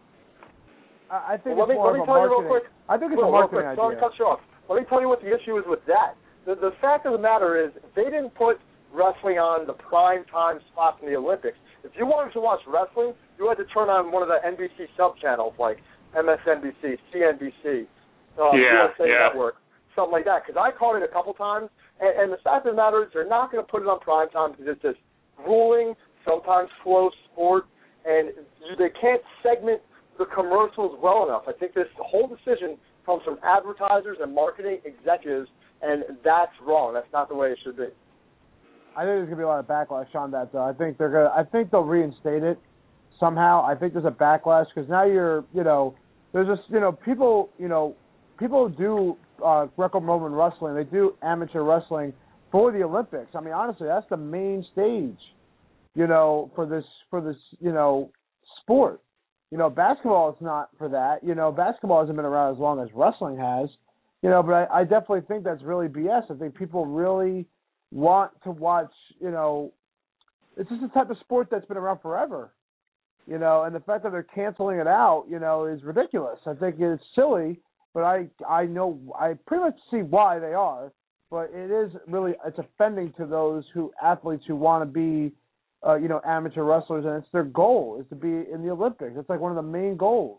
I, I think well, it's me, more of a marketing. Quick, I think it's Will, a marketing real quick, idea. Sorry to cut you off. Let me tell you what the issue is with that. the, the fact of the matter is they didn't put wrestling on the prime time spots in the Olympics. If you wanted to watch wrestling, you had to turn on one of the N B C sub-channels like M S N B C, C N B C, uh, yeah, U S A yeah. Network, something like that. Because I caught it a couple times, and, and the fact of the matter is they're not going to put it on prime time because it's this grueling, sometimes slow sport, and you, they can't segment the commercials well enough. I think this whole decision comes from advertisers and marketing executives, and that's wrong. That's not the way it should be. I think there's gonna be a lot of backlash on that, though. I think they're gonna. I think they'll reinstate it somehow. I think there's a backlash because now you're, you know, there's just, you know, people, you know, people do uh, Greco-Roman wrestling. They do amateur wrestling for the Olympics. I mean, honestly, that's the main stage, you know, for this for this, you know, sport. You know, basketball is not for that. You know, basketball hasn't been around as long as wrestling has. You know, but I, I definitely think that's really B S. I think people really want to watch, you know, it's just a type of sport that's been around forever, you know, and the fact that they're canceling it out, you know, is ridiculous. I think it's silly, but I I know, I pretty much see why they are, but it is really, it's offending to those who, athletes who want to be, uh, you know, amateur wrestlers, and it's their goal is to be in the Olympics. It's like one of the main goals.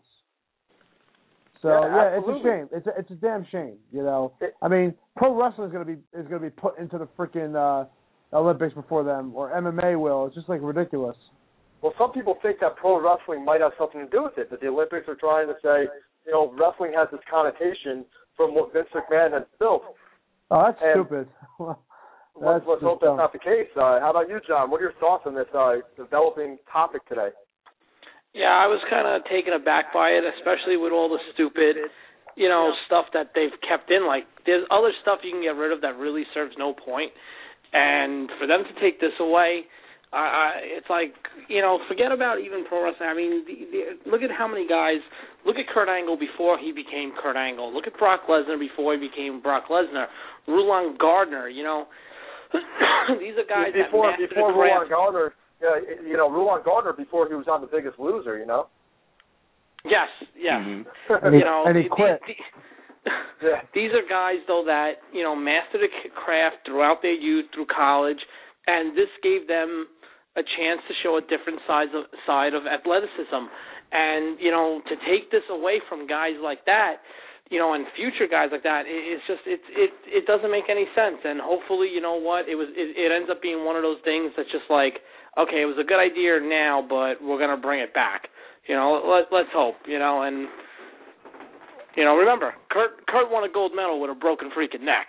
So yeah, yeah, it's a shame. It's a, it's a damn shame. You know, I mean, pro wrestling is gonna be is gonna be put into the freaking uh, Olympics before them, or M M A will. It's just like ridiculous. Well, some people think that pro wrestling might have something to do with it. That the Olympics are trying to say, you know, wrestling has this connotation from what Vince McMahon has built. Oh, that's and stupid. let's that's let's hope dumb. that's not the case. Uh, how about you, John? What are your thoughts on this uh, developing topic today? Yeah, I was kind of taken aback by it, especially with all the stupid, you know, stuff that they've kept in. Like, there's other stuff you can get rid of that really serves no point. And for them to take this away, I, I, it's like, you know, forget about even pro wrestling. I mean, the, the, look at how many guys, look at Kurt Angle before he became Kurt Angle. Look at Brock Lesnar before he became Brock Lesnar. Rulon Gardner, you know. These are guys before, that mastered before the craft. Rulon Gardner. Yeah, you know, Rulon Gardner before he was on The Biggest Loser, you know? Yes, yes. Mm-hmm. You know, and he quit. These, yeah. these are guys, though, that, you know, mastered the craft throughout their youth, through college, and this gave them a chance to show a different side of, side of athleticism. And, you know, to take this away from guys like that, you know, and future guys like that, it, it's just, it, it it doesn't make any sense. And hopefully, you know what, it was it, it ends up being one of those things that's just like, okay, it was a good idea now, but we're going to bring it back. You know, let, let's hope, you know, and, you know, remember, Kurt Kurt won a gold medal with a broken freaking neck.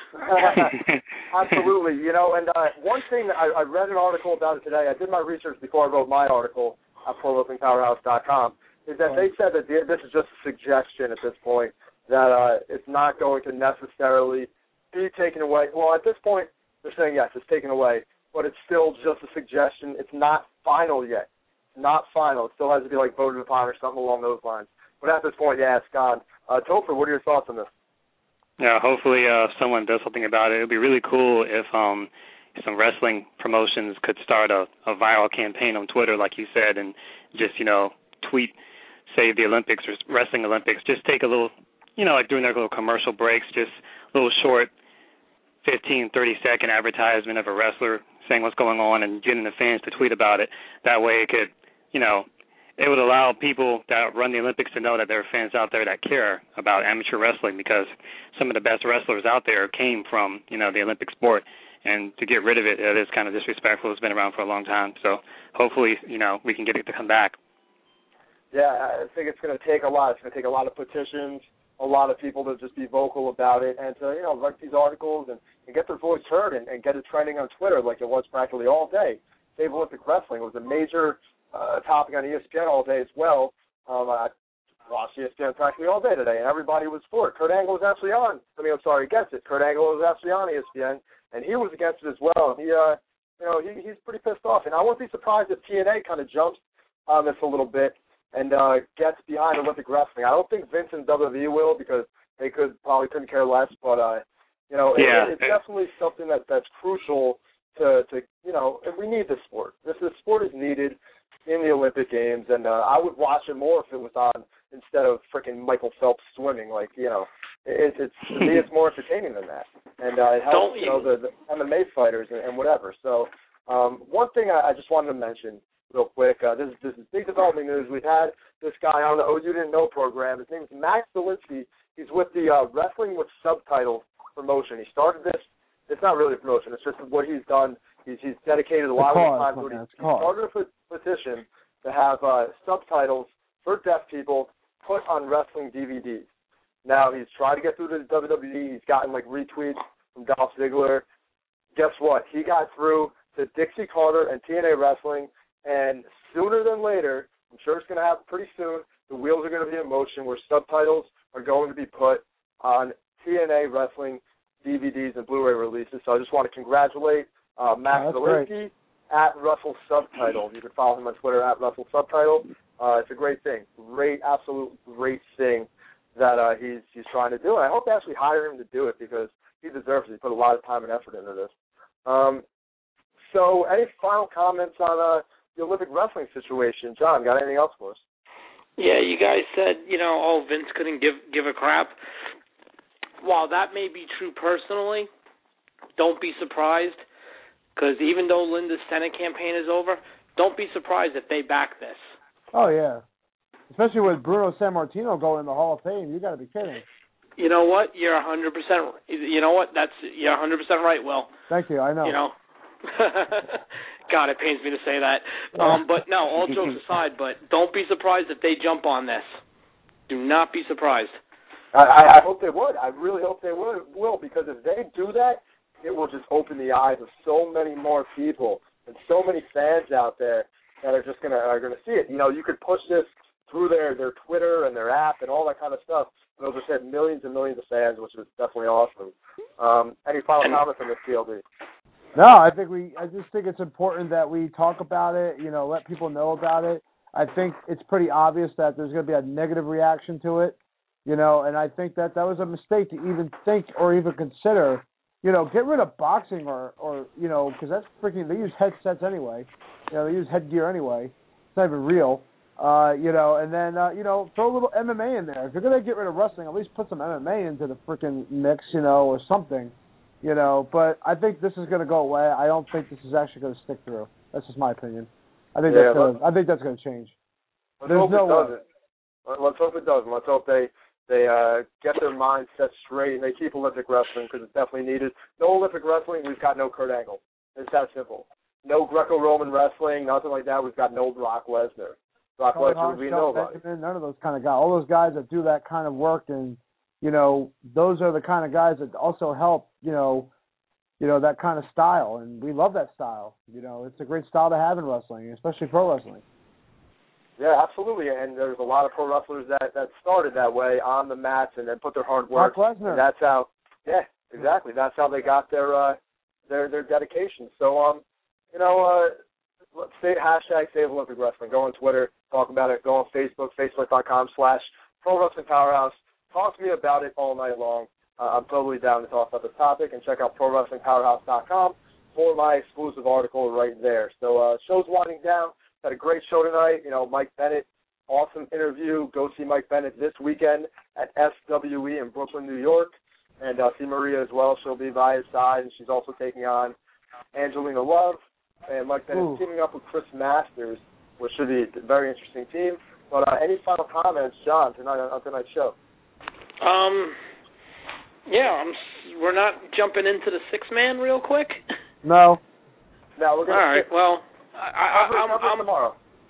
Absolutely, you know, and uh, one thing, that I, I read an article about it today. I did my research before I wrote my article at pro wrestling powerhouse dot com, is that they said that this is just a suggestion at this point, that uh, it's not going to necessarily be taken away. Well, at this point, they're saying, yes, it's taken away, but it's still just a suggestion. It's not final yet. It's not final. It still has to be, like, voted upon or something along those lines. But at this point, yeah, it's gone. Uh, Topher, what are your thoughts on this? Yeah, hopefully uh, someone does something about it. It would be really cool if um, some wrestling promotions could start a, a viral campaign on Twitter, like you said, and just, you know, tweet, save the Olympics or Wrestling Olympics. Just take a little, you know, like during their little commercial breaks, just a little short fifteen, thirty-second advertisement of a wrestler saying what's going on and getting the fans to tweet about it. That way it could, you know, it would allow people that run the Olympics to know that there are fans out there that care about amateur wrestling, because some of the best wrestlers out there came from, you know, the Olympic sport. And to get rid of it, it is kind of disrespectful. It's been around for a long time. So hopefully, you know, we can get it to come back. Yeah, I think it's going to take a lot. It's going to take a lot of petitions, a lot of people to just be vocal about it, and to, you know, write these articles and, and get their voice heard and, and get it trending on Twitter like it was practically all day. Save Olympic Wrestling was a major uh, topic on E S P N all day as well. Um, I watched E S P N practically all day today, and everybody was for it. Kurt Angle was actually on. I mean, I'm sorry, against it. Kurt Angle was actually on E S P N, and he was against it as well. He, uh, you know, he, he's pretty pissed off, and I wouldn't be surprised if T N A kind of jumps on this a little bit and uh, gets behind Olympic wrestling. I don't think Vince and W W E will, because they could probably couldn't care less. But uh, you know, yeah. it, it's definitely something that that's crucial to, to you know. And we need this sport. This, this sport is needed in the Olympic Games, and uh, I would watch it more if it was on instead of freaking Michael Phelps swimming. Like, you know, it, it's to me it's more entertaining than that. and uh, it helps Don't you know the, the M M A fighters and, and whatever. So um, one thing I, I just wanted to mention real quick. Uh, this, is, this is big development news. We've had this guy on the Oh You Didn't Know program. His name is Max Zielinski. He's with the uh, Wrestling with Subtitles promotion. He started this. It's not really a promotion. It's just what he's done. He's, he's dedicated a lot of time to it. He started a petition to have uh, subtitles for deaf people put on wrestling D V Ds. Now, he's tried to get through to the W W E. He's gotten, like, retweets from Dolph Ziggler. Guess what? He got through to Dixie Carter and T N A Wrestling, and sooner than later, I'm sure it's going to happen pretty soon, the wheels are going to be in motion where subtitles are going to be put on T N A Wrestling D V Ds and Blu-ray releases. So I just want to congratulate uh, Max oh, Zielinski at Russell Subtitle. You can follow him on Twitter at Russell Subtitle. Uh, it's a great thing. Great, absolute great thing that uh, he's he's trying to do. And I hope they actually hire him to do it because he deserves it. He put a lot of time and effort into this. Um, so any final comments on uh, the Olympic wrestling situation? John, got anything else for us? Yeah, you guys said, you know, oh, Vince couldn't give give a crap. While that may be true personally, don't be surprised, because even though Linda's Senate campaign is over, don't be surprised if they back this. Oh, yeah. Especially with Bruno Sammartino going in the Hall of Fame. You got to be kidding. You know what? You're one hundred percent. You know what? That's you're one hundred percent right, Will. Thank you. I know. You know. God, it pains me to say that. Um, but no, all jokes aside, but don't be surprised if they jump on this. Do not be surprised. I, I hope they would. I really hope they would, will, because if they do that, it will just open the eyes of so many more people and so many fans out there that are just gonna are gonna see it. You know, you could push this through their, their Twitter and their app and all that kind of stuff. And those are said millions and millions of fans, which is definitely awesome. Um, any final comments on this, T L D? No, I think we. I just think it's important that we talk about it. You know, let people know about it. I think it's pretty obvious that there's going to be a negative reaction to it. You know, and I think that that was a mistake to even think or even consider. You know, get rid of boxing or, or you know, because that's freaking. They use headsets anyway. You know, they use headgear anyway. It's not even real. Uh, you know, and then uh, you know, throw a little M M A in there. If you're going to get rid of wrestling, at least put some M M A into the freaking mix. You know, or something. You know, but I think this is going to go away. I don't think this is actually going to stick through. That's just my opinion. I think yeah, that's going to. I think that's going to change. Let's There's hope no it doesn't. Let's hope it doesn't. Let's hope they they uh, get their minds set straight and they keep Olympic wrestling because it's definitely needed. No Olympic wrestling, we've got no Kurt Angle. It's that simple. No Greco-Roman wrestling, nothing like that. We've got no Brock Lesnar. Brock Lesnar would be nobody. None of those kind of guys. All those guys that do that kind of work, and you know, those are the kind of guys that also help. You know. You know, that kind of style, and we love that style. You know, it's a great style to have in wrestling, especially pro wrestling. Yeah, absolutely, and there's a lot of pro wrestlers that, that started that way on the mats and then put their hard work. Brock Lesnar. That's how, yeah, exactly. That's how they got their uh, their their dedication. So, um, you know, uh, let's say hashtag Save Olympic Wrestling. Go on Twitter, talk about it. Go on Facebook, facebook.com slash Pro Wrestling Powerhouse. Talk to me about it all night long. Uh, I'm totally down to talk about this topic, and check out pro wrestling powerhouse dot com for my exclusive article right there. So uh, show's winding down. Had a great show tonight. You know, Mike Bennett, awesome interview. Go see Mike Bennett this weekend at S W E in Brooklyn, New York. And uh, see Maria as well. She'll be by his side, and she's also taking on Angelina Love. And Mike Bennett's teaming up with Chris Masters, which should be a very interesting team. But uh, any final comments, John, tonight on tonight's show? Um... Yeah, I'm, we're not jumping into the six-man real quick? No. No, we're going to... All right, well, I, I, I'm, I'm... tomorrow.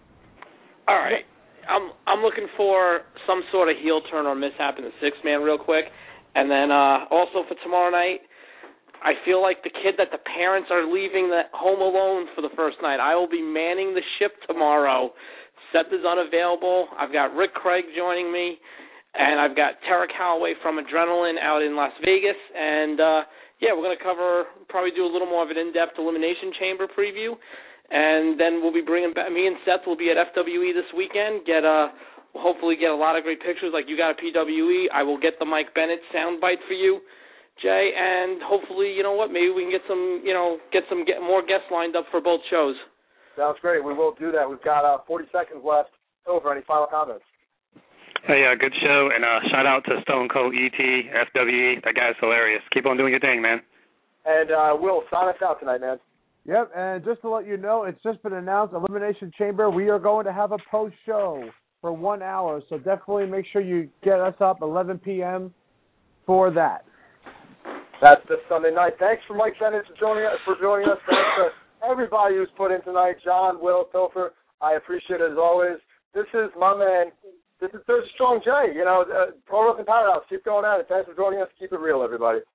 All right. I'm I'm looking for some sort of heel turn or mishap in the six-man real quick. And then uh, also for tomorrow night, I feel like the kid that the parents are leaving the home alone for the first night. I will be manning the ship tomorrow. Seth is unavailable. I've got Rick Craig joining me. And I've got Tara Calloway from Adrenaline out in Las Vegas. And, uh, yeah, we're going to cover, probably do a little more of an in-depth Elimination Chamber preview. And then we'll be bringing back, me and Seth will be at F W E this weekend, get a, hopefully get a lot of great pictures like you got at P W E. I will get the Mike Bennett soundbite for you, Jay. And hopefully, you know what, maybe we can get some, you know, get some get more guests lined up for both shows. Sounds great. We will do that. We've got uh, forty seconds left. Over. Any final comments? Hey, uh, good show, and uh, shout out to Stone Cold E T, F W E. That guy's hilarious. Keep on doing your thing, man. And uh, Will, sign us out tonight, man. Yep, and just to let you know, it's just been announced, Elimination Chamber, we are going to have a post-show for one hour, so definitely make sure you get us up eleven p.m. for that. That's this Sunday night. Thanks for Mike Bennett for joining us. For joining us. Thanks to everybody who's put in tonight. John, Will, Topher, I appreciate it as always. This is my man. This is Thursday Strong J. You know, uh, Pro Wrestling Powerhouse. Keep going at it. Thanks for joining us. Keep it real, everybody.